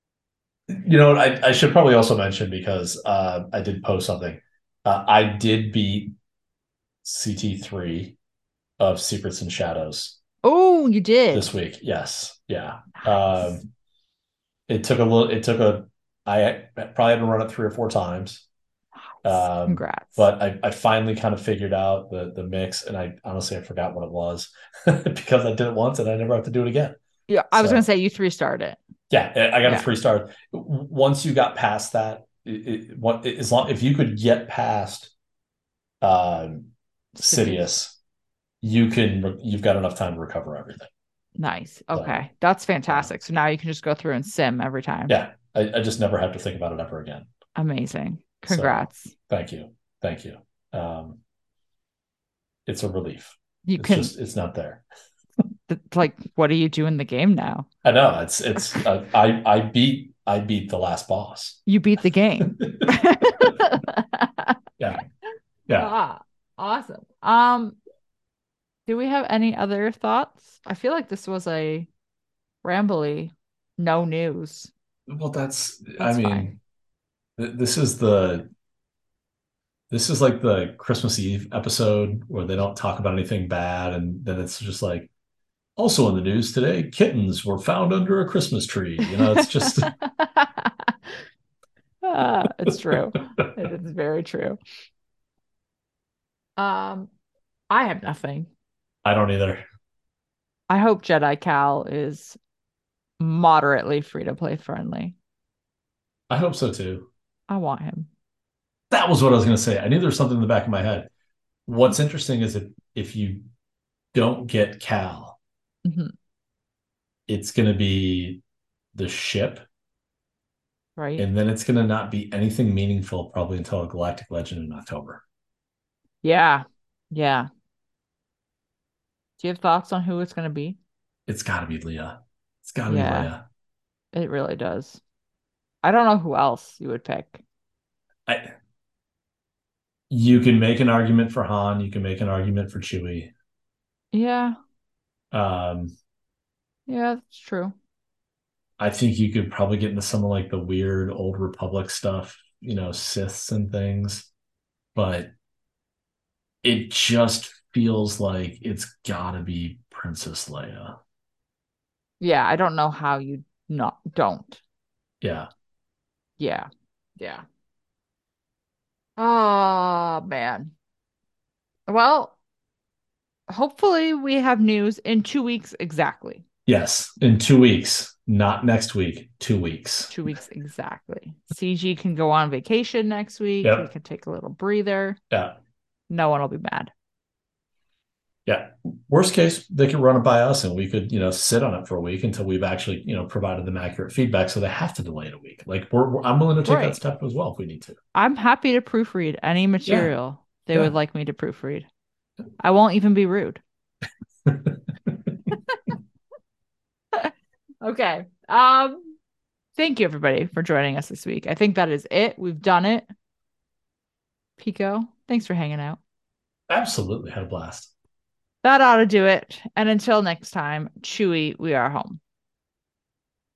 I should probably also mention because I did post something. I did beat CT3 of Secrets and Shadows Oh, you did. this week. Yes. Yeah. Nice. It took I probably had to run it 3 or 4 times. Nice. Congrats. But I finally kind of figured out the mix, and I honestly I forgot what it was because I did it once and I never have to do it again. Yeah, I was gonna So say you 3-starred it. yeah, I got a Yeah. 3 star. Once you got past that, as long if you could get past um, Sidious. Sidious, you've got enough time to recover everything. Nice. So Okay. That's yeah, fantastic. So now you can just go through and sim every time. yeah, I just never have to think about it ever again. Amazing. So Congrats. thank you, thank you. It's a relief. You It's can just it's not there. like what do you do in the game now? I know it's I beat the last boss. You beat the game. Yeah, yeah. Ah, awesome. Do we have any other thoughts? I feel like this was a rambly, no news. Well, I That's fine. mean, this is like the Christmas Eve episode where they don't talk about anything bad, and then it's just like also in the news today, kittens were found under a Christmas tree. It's just It's true. It is very true. Um, I have nothing. I don't either. I hope Jedi Cal is moderately free to play friendly. I hope so too. I want him. That was what I was going to say. I knew there was something in the back of my head. What's interesting is if you don't get Cal, Mhm. it's going to be the ship, Right? and then it's going to not be anything meaningful probably until a Galactic Legend in October. Yeah. Yeah. Do you have thoughts on who it's going to be? It's got to be Leah. It's got to be Yeah, Leia. it really does. I don't know who else you would pick. I, you can make an argument for Han. You can make an argument for Chewie. Yeah. Um, Yeah, that's true. I think you could probably get into some of like the weird old Republic stuff, Siths and things, but it just feels like it's got to be Princess Leia. Yeah, I don't know how you not don't. Yeah. Yeah. Yeah. Oh, man. Well, hopefully we have news in 2 weeks exactly. Yes, in 2 weeks, not next week, 2 weeks. 2 weeks exactly. CG can go on vacation next week. We Yep. can take a little breather. Yeah. No one will be mad. Yeah. Worst case, they could run it by us and we could, sit on it for a week until we've actually, provided them accurate feedback. So they have to delay it a week. Like I'm willing to take that Right. step as well if we need to. I'm happy to proofread any Yeah. material they would Yeah. like me to proofread. I won't even be rude. Okay. Thank you everybody for joining us this week. I think that is it. We've done it. Pico, thanks for hanging out. Absolutely. Had a blast. That ought to do it. And until next time, Chewy, we are home.